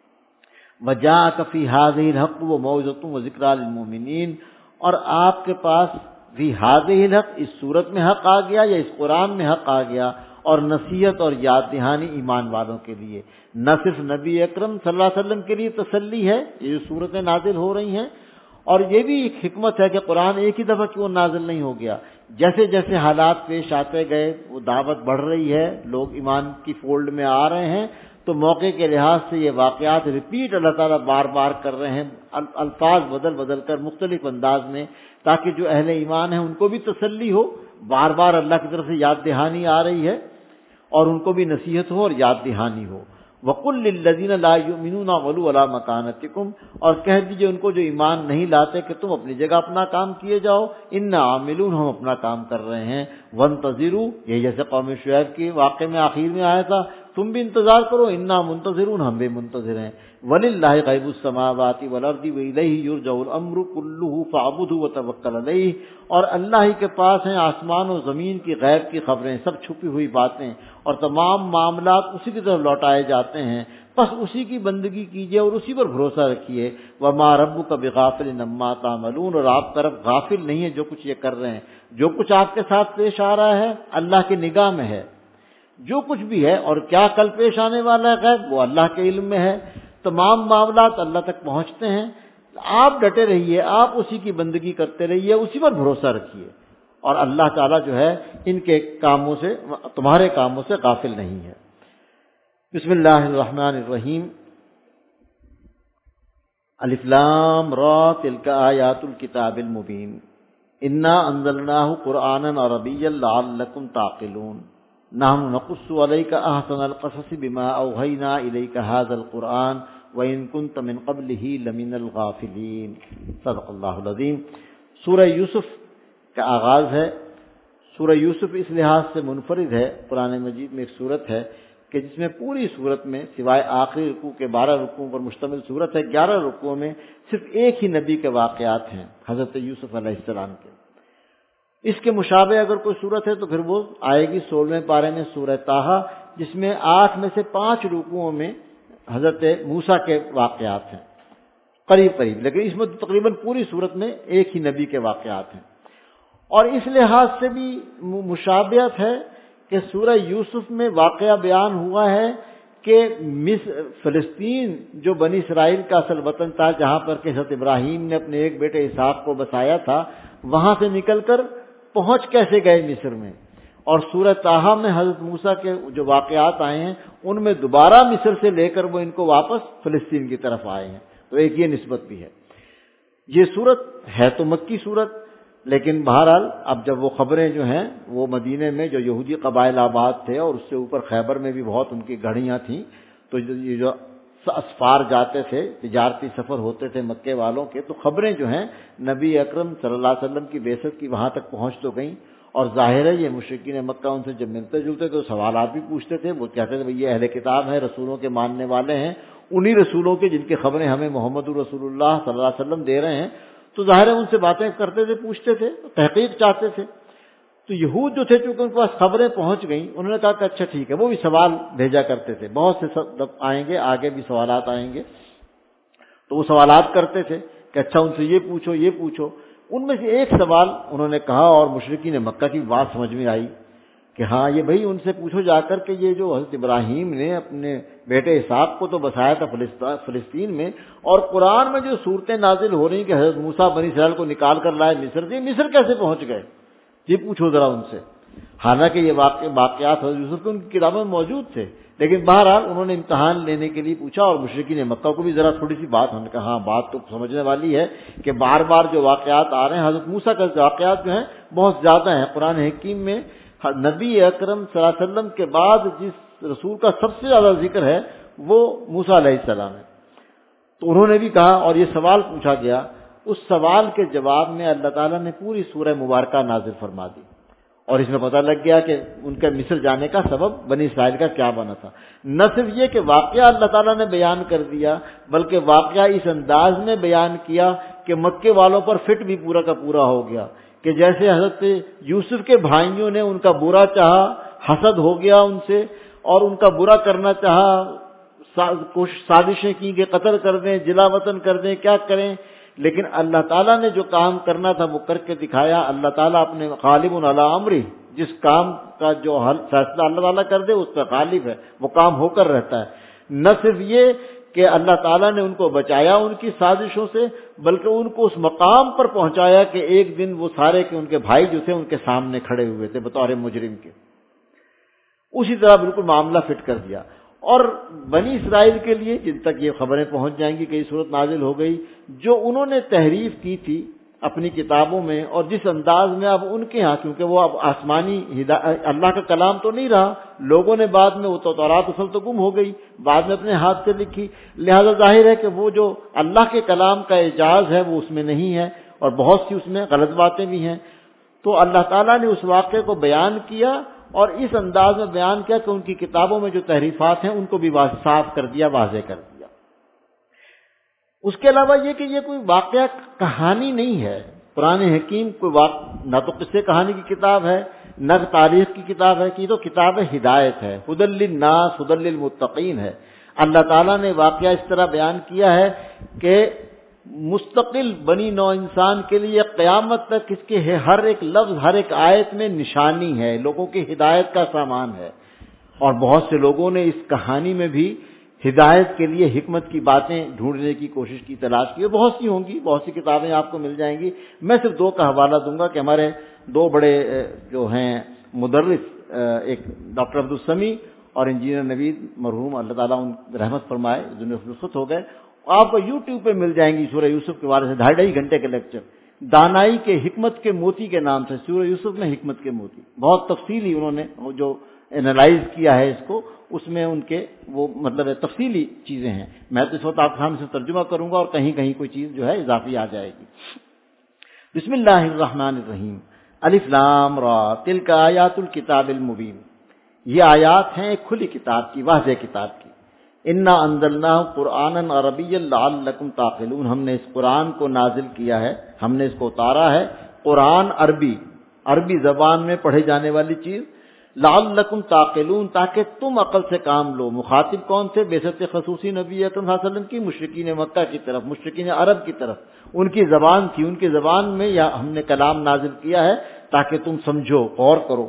وَجَاءَكَ فِي هَٰذِهِ الْحَقُّ وَمَوْعِظَةٌ وَذِكْرَىٰ لِلْمُؤْمِنِينَ، اور آپ کے پاس فِي هَٰذِهِ الْحَقُّ، اس صورت میں حق آ گیا یا اس قرآن میں حق آ گیا، اور نصیحت اور یاد دہانی ایمان والوں کے لیے، نہ صرف نبی اکرم صلی اللہ علیہ وسلم کے لیے تسلی ہے یہ جو صورتیں نازل ہو رہی ہیں، اور یہ بھی ایک حکمت ہے کہ قرآن ایک ہی دفعہ کیوں نازل نہیں ہو گیا، جیسے جیسے حالات پیش آتے گئے وہ دعوت بڑھ رہی ہے، لوگ ایمان کی فولڈ میں آ رہے ہیں، تو موقع کے لحاظ سے یہ واقعات ریپیٹ اللہ تعالیٰ بار بار کر رہے ہیں، الفاظ بدل بدل کر مختلف انداز میں، تاکہ جو اہل ایمان ہیں ان کو بھی تسلی ہو، بار بار اللہ کی طرف سے یاد دہانی آ رہی ہے اور ان کو بھی نصیحت ہو اور یاد دہانی ہو۔ وَقُلْ لِلَّذِينَ لَا يُؤْمِنُونَ اعْمَلُوا عَلَىٰ مَكَانَتِكُمْ، اور کہہ دیجئے ان کو جو ایمان نہیں لاتے کہ تم اپنی جگہ اپنا کام کیے جاؤ، اِنَّا عَامِلُونَ، ہم اپنا کام کر رہے ہیں، وَانتَظِرُوا، یہ جیسے قوم شعیب کے واقعے میں آخر میں آیا تھا تم بھی انتظار کرو، اِنَّا مُنتَظِرُونَ، ہم بھی منتظر ہیں۔ وَلِلَّهِ غَيْبُ السَّمَاوَاتِ وَالْأَرْضِ وَإِلَيْهِ يُرْجَعُ الْأَمْرُ كُلُّهُ فَاعْبُدْهُ وَتَوَكَّلْ عَلَيْهِ، اور اللہ ہی کے پاس ہیں آسمان و زمین کی غیب کی خبریں، سب چھپی ہوئی باتیں، اور تمام معاملات اسی کی طرف لوٹائے جاتے ہیں، بس اسی کی بندگی کیجیے اور اسی پر بھروسہ رکھیے۔ وَمَا رَبُّكَ بِغَافِلٍ عَمَّا تَعْمَلُونَ، اور آپ طرف غافل نہیں ہے جو کچھ یہ کر رہے ہیں، جو کچھ آپ کے ساتھ پیش آ رہا ہے اللہ کی نگاہ میں ہے، جو کچھ بھی ہے، اور کیا کل پیش آنے والا ہے غیب وہ اللہ کے علم میں ہے، تمام معاملات اللہ تک پہنچتے ہیں۔ آپ ڈٹے رہیے، آپ اسی کی بندگی کرتے رہیے، اسی پر بھروسہ رکھیے، اور اللہ تعالیٰ جو ہے ان کے کاموں سے، تمہارے کاموں سے غافل نہیں ہے۔ بسم اللہ الرحمن الرحیم، الف لام را تلک آیات الکتاب المبین، انا انزلناہ قرآنا عربیا لعلکم تعقلون، نحن نقص علیک احسن القصص بما اوحینا الیک ھذا القرآن وان کنت من قبلہ لمن الغافلین۔ صدق اللہ العظیم۔ سورہ یوسف کا آغاز ہے۔ سورہ یوسف اس لحاظ سے منفرد ہے، قرآن مجید میں ایک سورت ہے کہ جس میں پوری سورت میں سوائے آخری رکوع کے بارہ رکوعوں پر مشتمل سورت ہے، گیارہ رکوعوں میں صرف ایک ہی نبی کے واقعات ہیں، حضرت یوسف علیہ السلام کے۔ اس کے مشابہ اگر کوئی سورت ہے تو پھر وہ آئے گی سولہویں پارے میں سورہ طٰہٰ، جس میں آٹھ میں سے پانچ رکوعوں میں حضرت موسیٰ کے واقعات ہیں، قریب قریب، لیکن اس میں تقریباً پوری سورت میں ایک ہی نبی کے واقعات ہیں۔ اور اس لحاظ سے بھی مشابہت ہے کہ سورہ یوسف میں واقعہ بیان ہوا ہے کہ مصر فلسطین جو بنی اسرائیل کا اصل وطن تھا، جہاں پر کہ حضرت ابراہیم نے اپنے ایک بیٹے اسحاق کو بسایا تھا، وہاں سے نکل کر پہنچ کیسے گئے مصر میں، اور سورہ طٰہٰ میں حضرت موسیٰ کے جو واقعات آئے ہیں ان میں دوبارہ مصر سے لے کر وہ ان کو واپس فلسطین کی طرف آئے ہیں، تو ایک یہ نسبت بھی ہے۔ یہ سورت ہے تو مکی سورت، لیکن بہرحال اب جب وہ خبریں جو ہیں وہ مدینے میں جو یہودی قبائل آباد تھے، اور اس سے اوپر خیبر میں بھی بہت ان کی گھڑیاں تھیں، تو یہ جو اسفار جاتے تھے، تجارتی سفر ہوتے تھے مکے والوں کے، تو خبریں جو ہیں نبی اکرم صلی اللہ علیہ وسلم کی بعثت کی وہاں تک پہنچ تو گئیں، اور ظاہر ہے یہ مشرکین مکہ ان سے جب ملتے جلتے تو سوالات بھی پوچھتے تھے. وہ کہتے تھے بھئی یہ اہل کتاب ہیں, رسولوں کے ماننے والے ہیں, انہی رسولوں کے جن کی خبریں ہمیں محمد رسول اللہ صلی اللہ علیہ وسلم دے رہے ہیں. تو ظاہر ہے ان سے باتیں کرتے تھے, پوچھتے تھے, تحقیق چاہتے تھے. تو یہود جو تھے چونکہ ان کے پاس خبریں پہنچ گئیں, انہوں نے کہا کہ اچھا ٹھیک ہے. وہ بھی سوال بھیجا کرتے تھے, بہت سے آئیں گے, آگے بھی سوالات آئیں گے. تو وہ سوالات کرتے تھے کہ اچھا ان سے یہ پوچھو یہ پوچھو. ان میں سے ایک سوال انہوں نے کہا اور مشرکین مکہ کی بات سمجھ میں آئی کہ ہاں یہ بھائی ان سے پوچھو جا کر کہ یہ جو حضرت ابراہیم نے اپنے بیٹے اسحاق کو تو بسایا تھا فلسطین میں, اور قرآن میں جو صورتیں نازل ہو رہی کہ حضرت موسیٰ بنی اسرائیل کو نکال کر لائے مصر سے, مصر کیسے پہنچ گئے, یہ پوچھو ذرا ان سے. حالانکہ یہ واقعات حضرت یوسف کی ان کی کتابوں میں موجود تھے, لیکن بہرحال انہوں نے امتحان لینے کے لیے پوچھا. اور مشرکین مکہ کو بھی ذرا تھوڑی سی بات, ہم نے کہا ہاں بات تو سمجھنے والی ہے کہ بار بار جو واقعات آ رہے ہیں, حضرت موسیٰ کے واقعات جو ہیں بہت زیادہ ہیں. قرآن حکیم میں نبی اکرم صلی اللہ علیہ وسلم کے بعد جس رسول کا سب سے زیادہ ذکر ہے وہ موسیٰ علیہ السلام ہے. تو انہوں نے بھی کہا اور یہ سوال پوچھا گیا. اس سوال کے جواب میں اللہ تعالیٰ نے پوری سورہ مبارکہ نازل فرما دی, اور اس میں پتہ لگ گیا کہ ان کے مصر جانے کا سبب بنی اسرائیل کا کیا بنا تھا. نہ صرف یہ کہ واقعہ اللہ تعالیٰ نے بیان کر دیا, بلکہ واقعہ اس انداز میں بیان کیا کہ مکے والوں پر فٹ بھی پورا کا پورا ہو گیا کہ جیسے حضرت یوسف کے بھائیوں نے ان کا برا چاہا, حسد ہو گیا ان سے, اور ان کا برا کرنا چاہا, کوشش سازشیں کی کہ قتل کر دیں, جلا وطن کر دیں, کیا کریں. لیکن اللہ تعالیٰ نے جو کام کرنا تھا وہ کر کے دکھایا. اللہ تعالیٰ اپنے غالب علی امری, جس کام کا جو حل فیصلہ اللہ تعالیٰ کر دے اس پہ غالب ہے, وہ کام ہو کر رہتا ہے. نہ صرف یہ کہ اللہ تعالیٰ نے ان کو بچایا ان کی سازشوں سے, بلکہ ان کو اس مقام پر پہنچایا کہ ایک دن وہ سارے کے ان کے بھائی جو تھے ان کے سامنے کھڑے ہوئے تھے بطور مجرم کے. اسی طرح بالکل معاملہ فٹ کر دیا. اور بنی اسرائیل کے لیے جن تک یہ خبریں پہنچ جائیں گی کہ یہ صورت نازل ہو گئی, جو انہوں نے تحریف کی تھی اپنی کتابوں میں, اور جس انداز میں اب ان کے ہاں, کیونکہ وہ اب آسمانی اللہ کا کلام تو نہیں رہا, لوگوں نے بعد میں وہ تو تورات اصل تو گم ہو گئی, بعد میں اپنے ہاتھ سے لکھی, لہذا ظاہر ہے کہ وہ جو اللہ کے کلام کا اعجاز ہے وہ اس میں نہیں ہے, اور بہت سی اس میں غلط باتیں بھی ہیں. تو اللہ تعالیٰ نے اس واقعے کو بیان کیا اور اس انداز میں بیان کیا کہ ان کی کتابوں میں جو تحریفات ہیں ان کو بھی صاف کر دیا, واضح کر دیا. اس کے علاوہ یہ کہ یہ کوئی واقعہ کہانی نہیں ہے. قرآن حکیم کوئی واقع نہ تو قصے کہانی کی کتاب ہے نہ تاریخ کی کتاب ہے, کہ تو کتاب ہدایت ہے, ہدی للناس ہدی للمتقین ہے. اللہ تعالیٰ نے واقعہ اس طرح بیان کیا ہے کہ مستقل بنی نوع انسان کے لیے قیامت تک اس کے ہر ایک لفظ ہر ایک آیت میں نشانی ہے, لوگوں کی ہدایت کا سامان ہے. اور بہت سے لوگوں نے اس کہانی میں بھی ہدایت کے لیے حکمت کی باتیں ڈھونڈنے کی کوشش کی, تلاش کی. بہت سی ہوں گی, بہت سی کتابیں آپ کو مل جائیں گی. میں صرف دو کا حوالہ دوں گا کہ ہمارے دو بڑے جو ہیں مدرس, ایک ڈاکٹر عبدالسمیع اور انجینئر نوید مرحوم, اللہ تعالیٰ ان رحمت فرمائے, دنیا رخصت ہو گئے. آپ کو یوٹیوب پہ مل جائیں گی سورہ یوسف کے بارے سے ڈھائی ڈھائی گھنٹے کے لیکچر, دانائی کے حکمت کے موتی کے نام سے, سورہ یوسف میں حکمت کے موتی. بہت تفصیلی انہوں نے جو اینالائز کیا ہے اس کو, اس میں ان کے وہ مطلب تفصیلی چیزیں ہیں. میں تو اس وقت آپ کے سامنے سے ترجمہ کروں گا اور کہیں کہیں کوئی چیز جو ہے اضافی آ جائے گی. بسم اللہ الرحمن الرحیم. الف لام را تلک آیات الکتاب المبین. یہ آیات ہیں ایک کھلی کتاب کی, واضح کتاب کی. انا انزلناہ قرآنا عربیا لعلکم تعقلون. ہم نے اس قرآن کو نازل کیا ہے, ہم نے اس کو اتارا ہے. قرآن عربی, عربی زبان میں پڑھی جانے والی چیز. لعلکم تعقلون, تاکہ تم عقل سے کام لو. مخاطب کون تھے؟ بیشک خصوصی نبی اکرم صلی اللہ علیہ وسلم کی مشرکین مکہ کی طرف, مشرکین عرب کی طرف. ان کی زبان تھی, ان کی زبان میں یا ہم نے کلام نازل کیا ہے تاکہ تم سمجھو, غور کرو.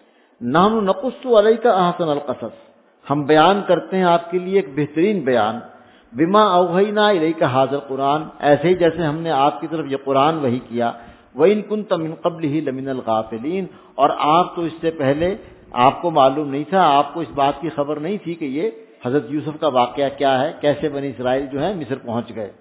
نحن نقص علیک احسن القصص. ہم بیان کرتے ہیں آپ کے لیے ایک بہترین بیان. بما اوحینا الیک ھذا القرآن, ایسے ہی جیسے ہم نے آپ کی طرف یہ قرآن وحی کیا. وَإِن كُنتَ مِن قَبْلِهِ لَمِنَ الْغَافِلِينَ, اور آپ تو اس سے پہلے آپ کو معلوم نہیں تھا, آپ کو اس بات کی خبر نہیں تھی کہ یہ حضرت یوسف کا واقعہ کیا ہے, کیسے بنی اسرائیل جو ہے مصر پہنچ گئے.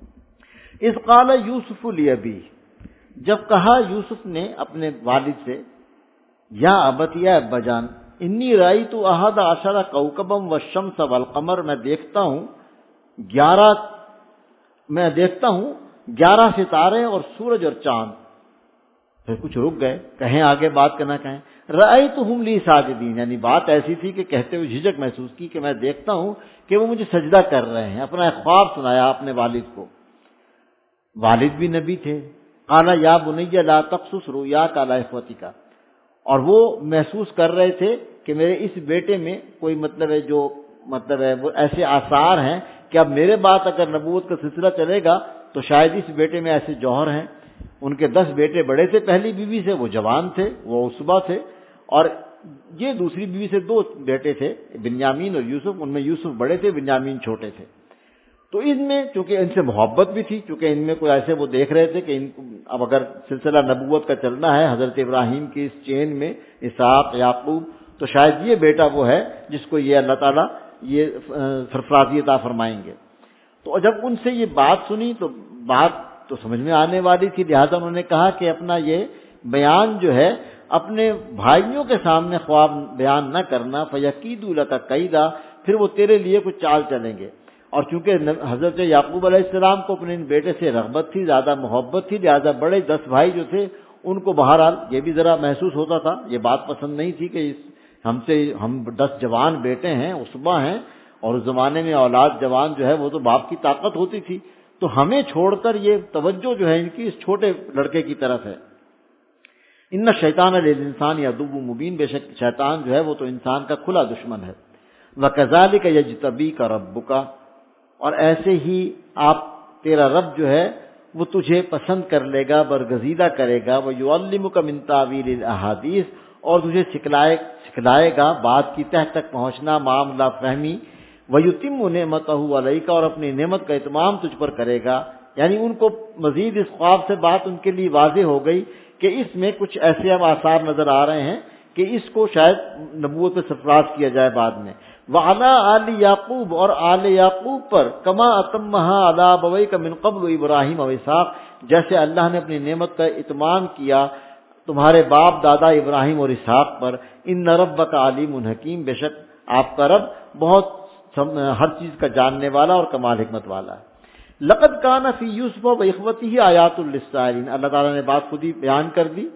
اذ قال یوسف لأبیہ, جب کہا یوسف نے اپنے والد سے, یا ابت, یا ابا جان, انی رأیت احد عشر کوکبا والشمس والقمر, میں دیکھتا ہوں گیارہ میں دیکھتا ہوں گیارہ ستارے اور سورج اور چاند. پھر کچھ رک گئے, کہیں آگے بات کرنا کہیں. رأیتہم لی ساجدین, یعنی بات ایسی تھی کہ کہتے ہوئے جھجک محسوس کی کہ میں دیکھتا ہوں کہ وہ مجھے سجدہ کر رہے ہیں. اپنا ایک خواب سنایا اپنے والد کو, والد بھی نبی تھے. قال یا بنی لا تقصص رؤیاک علی اخوتک, اور وہ محسوس کر رہے تھے کہ میرے اس بیٹے میں کوئی مطلب ہے, جو مطلب ہے وہ ایسے آثار ہیں کہ اب میرے بعد اگر نبوت کا سلسلہ چلے گا تو شاید اس بیٹے میں ایسے جوہر ہیں. ان کے دس بیٹے بڑے تھے پہلی بیوی سے, وہ جوان تھے, وہ عصبہ تھے, اور یہ دوسری بیوی سے دو بیٹے تھے بنیامین اور یوسف, ان میں یوسف بڑے تھے, بنیامین چھوٹے تھے. تو ان میں چونکہ ان سے محبت بھی تھی, چونکہ ان میں کوئی ایسے وہ دیکھ رہے تھے کہ ان اب اگر سلسلہ نبوت کا چلنا ہے حضرت ابراہیم کی اس چین میں, اسحاق یعقوب, تو شاید یہ بیٹا وہ ہے جس کو یہ اللہ تعالیٰ یہ سرفرازی عطا فرمائیں گے. تو جب ان سے یہ بات سنی تو بات تو سمجھ میں آنے والی تھی, لہذا انہوں نے کہا کہ اپنا یہ بیان جو ہے اپنے بھائیوں کے سامنے خواب بیان نہ کرنا. فَيَكِيدُوا لَكَ كَيْدًا, پھر وہ تیرے لیے کچھ چال چلیں گے. اور چونکہ حضرت یعقوب علیہ السلام کو اپنے ان بیٹے سے رغبت تھی, زیادہ محبت تھی, لہذا بڑے دس بھائی جو تھے ان کو بہرحال یہ بھی ذرا محسوس ہوتا تھا, یہ بات پسند نہیں تھی کہ اس ہم سے ہم دس جوان بیٹے ہیں, عصبہ ہیں, اور اس زمانے میں اولاد جوان جو ہے وہ تو باپ کی طاقت ہوتی تھی, تو ہمیں چھوڑ کر یہ توجہ جو ہے ان کی اس چھوٹے لڑکے کی طرف ہے. ان الشیطان للانسان عدو مبین, بے شک شیطان جو ہے وہ تو انسان کا کھلا دشمن ہے. وکذالک یجتبیک ربک, اور ایسے ہی آپ تیرا رب جو ہے وہ تجھے پسند کر لے گا, برگزیدہ کرے گا. ویعلمک من تاویل الاحادیث, اور تجھے سکھلائے سکھلائے گا بات کی تہ تک پہنچنا, معاملہ فہمی. وَيُتِمُّ نِعْمَتَهُ عَلَيْكَ, اور اپنی نعمت کا اتمام تجھ پر کرے گا. یعنی ان کو مزید اس خواب سے بات ان کے لیے واضح ہو گئی کہ اس میں کچھ ایسے اب آثار نظر آ رہے ہیں کہ اس کو شاید نبوت پہ سرفراز کیا جائے بعد میں. وَعَلَىٰ آلِ یعقوب, اور آل یعقوب پر, کما اتمہا علی ابویک من قبل ابراہیم و اسحاق, جیسے اللہ نے اپنی نعمت کا اتمام کیا تمہارے باپ دادا ابراہیم اور اسحاق پر. ان ربک علیم حکیم, بے شک آپ کا رب بہت ہر چیز کا جاننے والا اور کمال حکمت والا ہے. لقد کان فی یوسف و اخوتہ آیات للسائلین, اللہ تعالیٰ نے بات خود ہی بیان کر دی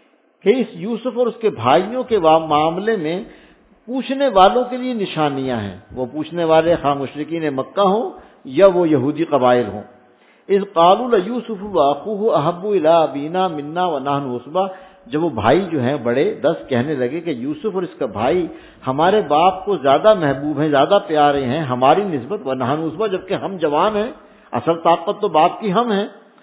کہ اس یوسف اور اس کے بھائیوں کے معاملے میں پوچھنے والوں کے لیے نشانیاں ہیں. وہ پوچھنے والے خواہ مشرکین مکہ ہوں یا وہ یہودی قبائل ہوں. اذ قالوا لیوسف واخوہ احب الی ابینا منا ونحن عصبہ, جب وہ بھائی جو ہیں بڑے دس کہنے لگے کہ یوسف اور اس کا بھائی ہمارے باپ کو زیادہ محبوب ہیں, زیادہ پیارے ہیں ہماری نسبت, ونحن عصبہ, جبکہ ہم جوان ہیں, اصل طاقت تو باپ کی ہم ہیں.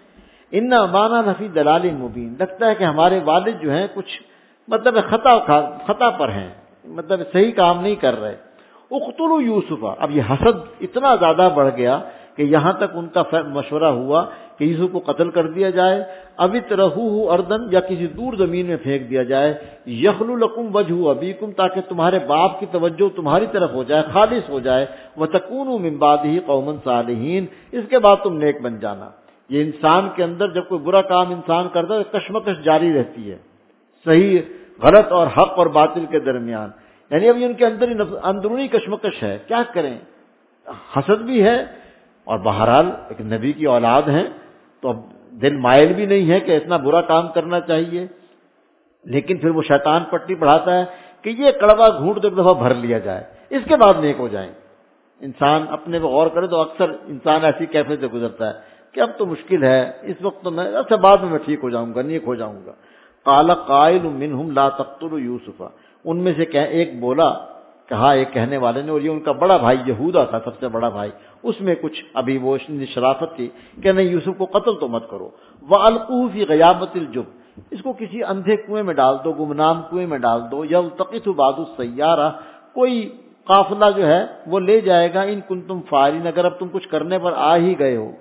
ان ابانا لفی ضلال مبین, لگتا ہے کہ ہمارے والد جو ہیں کچھ مطلب خطا خطا پر ہیں, مطلب صحیح کام نہیں کر رہے. اقتلوا یوسف, اب یہ حسد اتنا زیادہ بڑھ گیا کہ یہاں تک ان کا مشورہ ہوا کہ یوسف کو قتل کر دیا جائے, اب اطرحوہ اردن, یا کسی دور زمین میں پھینک دیا جائے, یخلو لکم وجہ ابیکم, تاکہ تمہارے باپ کی توجہ تمہاری طرف ہو جائے, خالص ہو جائے. وتکونوا من بعدہ قوما صالحین, اس کے بعد تم نیک بن جانا. یہ انسان کے اندر جب کوئی برا کام انسان کرتا ہے کشمکش جاری رہتی ہے, صحیح غلط اور حق اور باطل کے درمیان. یعنی اب ان کے اندر اندرونی کشمکش ہے, کیا کریں, حسد بھی ہے اور بہرحال ایک نبی کی اولاد ہیں تو اب دل مائل بھی نہیں ہے کہ اتنا برا کام کرنا چاہیے. لیکن پھر وہ شیطان پٹی پڑھاتا ہے کہ یہ کڑوا گھونٹ تو ایک دفعہ بھر لیا جائے, اس کے بعد نیک ہو جائیں. انسان اپنے پہ غور کرے تو اکثر انسان ایسی کیفیت سے گزرتا ہے کہ اب تو مشکل ہے, اس وقت تو میں اچھا بعد میں میں ٹھیک ہو جاؤں گا, نیک ہو جاؤں گا. قال قائل منہم لا تقتلوا یوسف, ان میں سے ایک بولا, کہا ایک کہنے والے نے, اور یہ ان کا بڑا بھائی یہودا تھا, سب سے بڑا بھائی, اس میں کچھ ابھی وہ شرافت تھی کہ نہیں یوسف کو قتل تو مت کرو. وَأَلْقُوهُ فِي غَيَابَةِ الْجُبِّ, اس کو کسی اندھے کنویں میں ڈال دو, گمنام کنویں میں ڈال دو. يَلْتَقِطُ بَعْضُ السَّيَّارَةِ, کوئی قافلہ جو ہے وہ لے جائے گا. ان کنتم فاعلین, اگر اب تم کچھ کرنے پر آ ہی گئے ہو.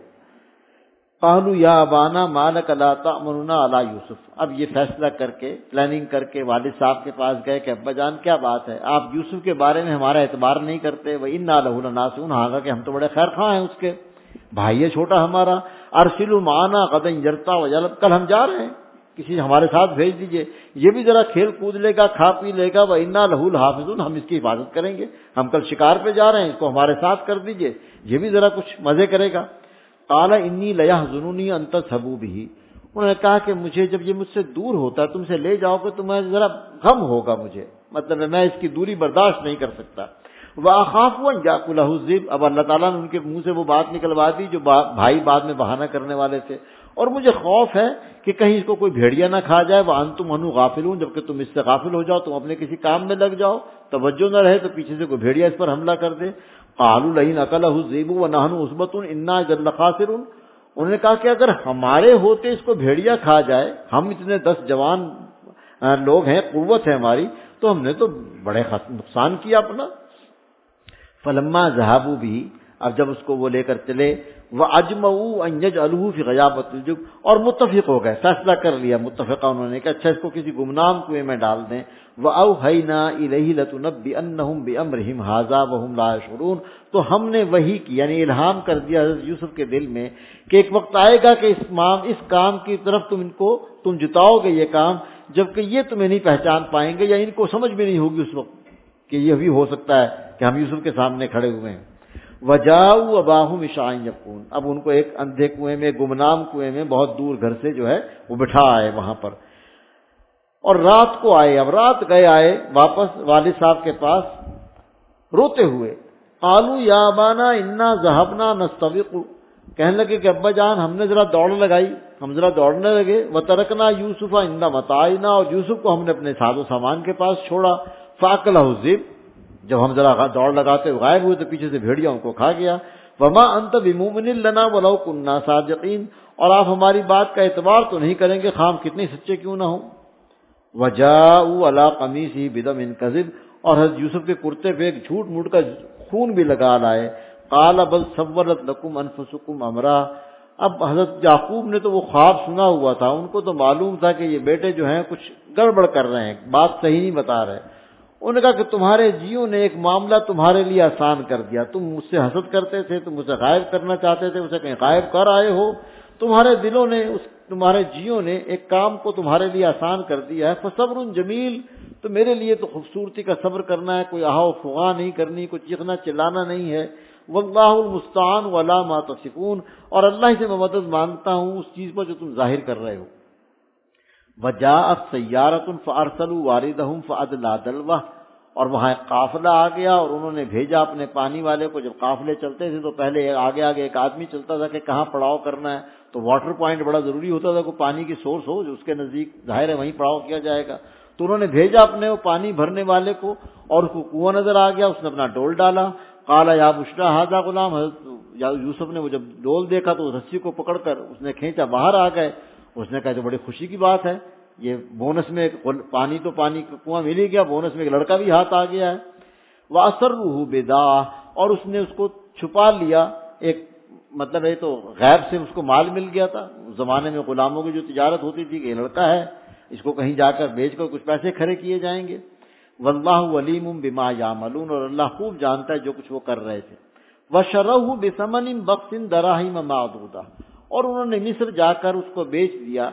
قالوا یا ابانا ما لک لا تأمننا علی یوسف, اب یہ فیصلہ کر کے پلاننگ کر کے والد صاحب کے پاس گئے کہ ابا جان کیا بات ہے, آپ یوسف کے بارے میں ہمارا اعتبار نہیں کرتے. وَإِنَّا لَهُ لَنَاصِحُونَ, ہاں کہ ہم تو بڑے خیر خواہ ہیں اس کے, بھائی ہے چھوٹا ہمارا. ارسلوا معنا غدا یرتع ویلعب, کل ہم جا رہے ہیں, کسی ہمارے ساتھ بھیج دیجئے, یہ بھی ذرا کھیل کود لے گا, کھا پی لے گا. وَإِنَّا لَهُ لَحَافِظُونَ, ہم اس کی حفاظت کریں گے, ہم کل شکار پہ جا رہے ہیں, اس کو ہمارے ساتھ کر دیجئے, یہ بھی ذرا کچھ مزے کرے گا. قال انی لیحزننی ان تذهبوا به, انہوں نے کہا کہ مجھے جب یہ مجھ سے دور ہوتا ہے، تم سے لے جاؤ گے تو میں ذرا غم ہوگا مجھے، مطلب میں اس کی دوری برداشت نہیں کر سکتا۔ وَأَخَافُ أَن يَأْكُلَهُ الذِّئْبُ، اب اللہ تعالیٰ نے ان کے منہ سے وہ بات نکلوا دی جو بھائی بعد میں بہانہ کرنے والے تھے، اور مجھے خوف ہے کہ کہیں اس کو کوئی بھیڑیا نہ کھا جائے، وَأَنتُمْ عَنْهُ غَافِلُونَ، جبکہ تم اس سے غافل ہو جاؤ، تم اپنے کسی کام میں لگ جاؤ، توجہ نہ رہے تو پیچھے سے کوئی بھیڑیا اس پر حملہ کر دے۔ قَالُوا لَئِنْ أَكَلَهُ الذِّئْبُ وَنَحْنُ عُصْبَةٌ إِنَّا إِذًا لَخَاسِرُونَ، انہوں نے کہا کہ اگر ہمارے ہوتے اس کو بھیڑیا کھا جائے، ہم اتنے دس جوان لوگ ہیں، قوت ہے ہماری، تو ہم نے تو بڑے نقصان کیا اپنا۔ فلما ذهبوا به، اب جب اس کو وہ لے کر چلے، وَأَجْمَعُوا أَن يَجْعَلُوهُ فِي غَيَابَةِ الْجُبِّ، اور متفق ہو گئے، فیصلہ کر لیا متفقہ انہوں نے کہ اچھا اس کو کسی گمنام کنویں میں ڈال دیں۔ وَأَوْحَيْنَا إِلَيْهِ لَتُنَبِّئَنَّهُم بِأَمْرِهِمْ هَٰذَا وَهُمْ لَا يَشْعُرُونَ، تو ہم نے وحی کی، یعنی الہام کر دیا حضرت یوسف کے دل میں کہ ایک وقت آئے گا کہ اس مام اس کام کی طرف تم ان کو تم جتاؤ گے یہ کام، جبکہ یہ تمہیں نہیں پہچان پائیں گے، یا ان کو سمجھ بھی نہیں ہوگی اس وقت کہ یہ بھی ہو سکتا ہے کہ ہم یوسف کے سامنے کھڑے ہوئے ہیں۔ وَجَاءُوا أَبَاهُمْ عِشَاءً يَبْكُونَ، اب ان کو ایک اندھے کنویں میں، گمنام کنویں میں، بہت دور گھر سے جو ہے وہ بٹھا آئے وہاں پر، اور رات کو آئے، اب رات گئے آئے واپس والد صاحب کے پاس روتے ہوئے۔ قالوا یا ابانا انا ذهبنا نستبق، کہنے لگے کہ ابا جان ہم نے ذرا دوڑ لگائی، ہم ذرا دوڑنے لگے۔ وترکنا یوسف عند متاعنا، اور یوسف کو ہم نے اپنے ساز و سامان کے پاس چھوڑا۔ فاکلہ الذئب، جب ہم ذرا دوڑ لگاتے غائب ہوئے تو پیچھے سے بھیڑیا ان کو کھا گیا۔ وما انت بمؤمن لنا ولو كنا صادقین، اور آپ ہماری بات کا اعتبار تو نہیں کریں گے خواہ ہم کتنے سچے کیوں نہ ہوں۔ وجاءوا علی قمیصہ بدم کذب، اور حضرت یوسف کے کرتے پہ ایک جھوٹ موٹ کا خون بھی لگا لائے۔ قال بل سولت لکم انفسکم امرا، اب حضرت یعقوب نے تو وہ خواب سنا ہوا تھا، ان کو تو معلوم تھا کہ یہ بیٹے جو ہیں کچھ گڑبڑ کر رہے ہیں، بات صحیح نہیں بتا رہے۔ انہوں نے کہا کہ تمہارے جیوں نے ایک معاملہ تمہارے لیے آسان کر دیا، تم مجھ سے حسد کرتے تھے، تم مجھے غائب کرنا چاہتے تھے، اسے کہیں غائب کر آئے ہو، تمہارے دلوں نے اس تمہارے جیوں نے ایک کام کو تمہارے لیے آسان کر دیا ہے۔ فصبر جمیل، تو میرے لیے تو خوبصورتی کا صبر کرنا ہے، کوئی آہو فغاں نہیں کرنی، کوئی چیخنا چلانا نہیں ہے۔ واللہ المستعان ولا ما تصفون، اور اللہ ہی سے میں مدد مانگتا ہوں اس چیز پر جو تم ظاہر کر رہے ہو۔ وجاءت سیارۃ فارسلوا واردہم فادلی دلوہ، اور وہاں ایک قافلہ آ گیا اور انہوں نے بھیجا اپنے پانی والے کو۔ جب قافلے چلتے تھے تو پہلے آگے آگے ایک آدمی چلتا تھا کہ کہاں پڑاؤ کرنا ہے، تو واٹر پوائنٹ بڑا ضروری ہوتا تھا، کوئی پانی کی سورس ہو جو اس کے نزدیک ظاہر ہے وہیں پڑاؤ کیا جائے گا۔ تو انہوں نے بھیجا اپنے وہ پانی بھرنے والے کو، اور اس کو کنواں نظر آ گیا، اس نے اپنا ڈول ڈالا۔ قال یا بشرا ھذا غلام، حضرت یوسف نے وہ جب ڈول دیکھا تو اس رسی کو پکڑ کر اس نے کھینچا، باہر آ گئے۔ اس نے کہا تو بڑی خوشی کی بات ہے، یہ بونس میں پانی تو پانی کا کنواں مل ہی گیا، بونس میں ایک لڑکا بھی ہاتھ آ گیا ہے۔ وَأَسَرُّهُ بِضَاعَةً، اور اس نے اس کو چھپا لیا، ایک مطلب ہے تو غیب سے اس کو مال مل گیا تھا۔ اس زمانے میں غلاموں کی جو تجارت ہوتی تھی کہ یہ لڑکا ہے، اس کو کہیں جا کر بیچ کر کچھ پیسے کھڑے کیے جائیں گے۔ واللہ علیم بما یعملون، اور اللہ خوب جانتا ہے جو کچھ وہ کر رہے تھے۔ وَشَرَوْهُ بِثَمَنٍ بَخْسٍ دَرَاهِمَ مَعْدُودَةٍ، اور انہوں نے مصر جا کر اس کو بیچ دیا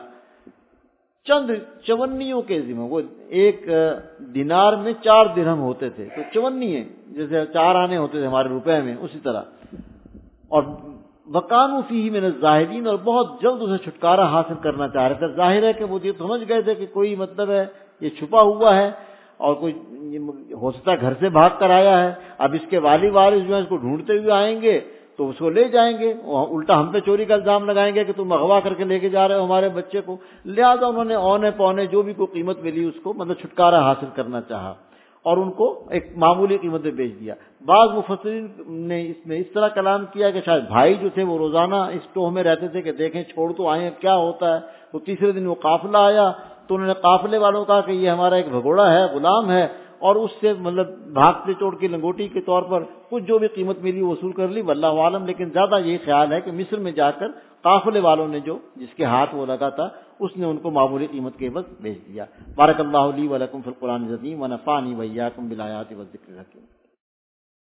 چند چونیوں کے ذمہ، وہ ایک دینار میں چار درہم ہوتے تھے، تو چونی ہے جیسے چار آنے ہوتے تھے ہمارے روپے میں، اسی طرح۔ اور وَكَانُوا فِيهِ مِنَ الزَّاهِدِينَ، اور بہت جلد اسے چھٹکارا حاصل کرنا چاہ رہے تھے۔ ظاہر ہے کہ وہ یہ سمجھ گئے تھے کہ کوئی مطلب ہے یہ چھپا ہوا ہے، اور کوئی ہو سکتا ہے گھر سے بھاگ کر آیا ہے، اب اس کے والی وارث جو ہے اس کو ڈھونڈتے ہوئے آئیں گے تو اس کو لے جائیں گے، الٹا ہم پہ چوری کا الزام لگائیں گے کہ تم اغوا کر کے لے کے جا رہے ہو ہمارے بچے کو۔ لہذا انہوں نے اونے پونے جو بھی کوئی قیمت ملی اس کو مطلب چھٹکارا حاصل کرنا چاہا، اور ان کو ایک معمولی قیمت پہ بیچ دیا۔ بعض مفسرین نے اس میں اس طرح کلام کیا کہ شاید بھائی جو تھے وہ روزانہ اس ٹوہ میں رہتے تھے کہ دیکھیں چھوڑ تو آئے ہیں کیا ہوتا ہے۔ تو تیسرے دن وہ قافلہ آیا تو انہوں نے قافلے والوں کا کہ یہ ہمارا ایک بھگوڑا ہے، غلام ہے، اور اس سے مطلب بھاگتے چوڑ کی لنگوٹی کے طور پر کچھ جو بھی قیمت ملی وصول کر لی، واللہ عالم۔ لیکن زیادہ یہی خیال ہے کہ مصر میں جا کر قافلے والوں نے جو جس کے ہاتھ وہ لگا تھا اس نے ان کو معمولی قیمت کے عوض بیچ دیا۔ بارک اللہ لی و لکم فی القرآن العظیم و نفعنی و ایاکم بالآیات والذکر الحکیم۔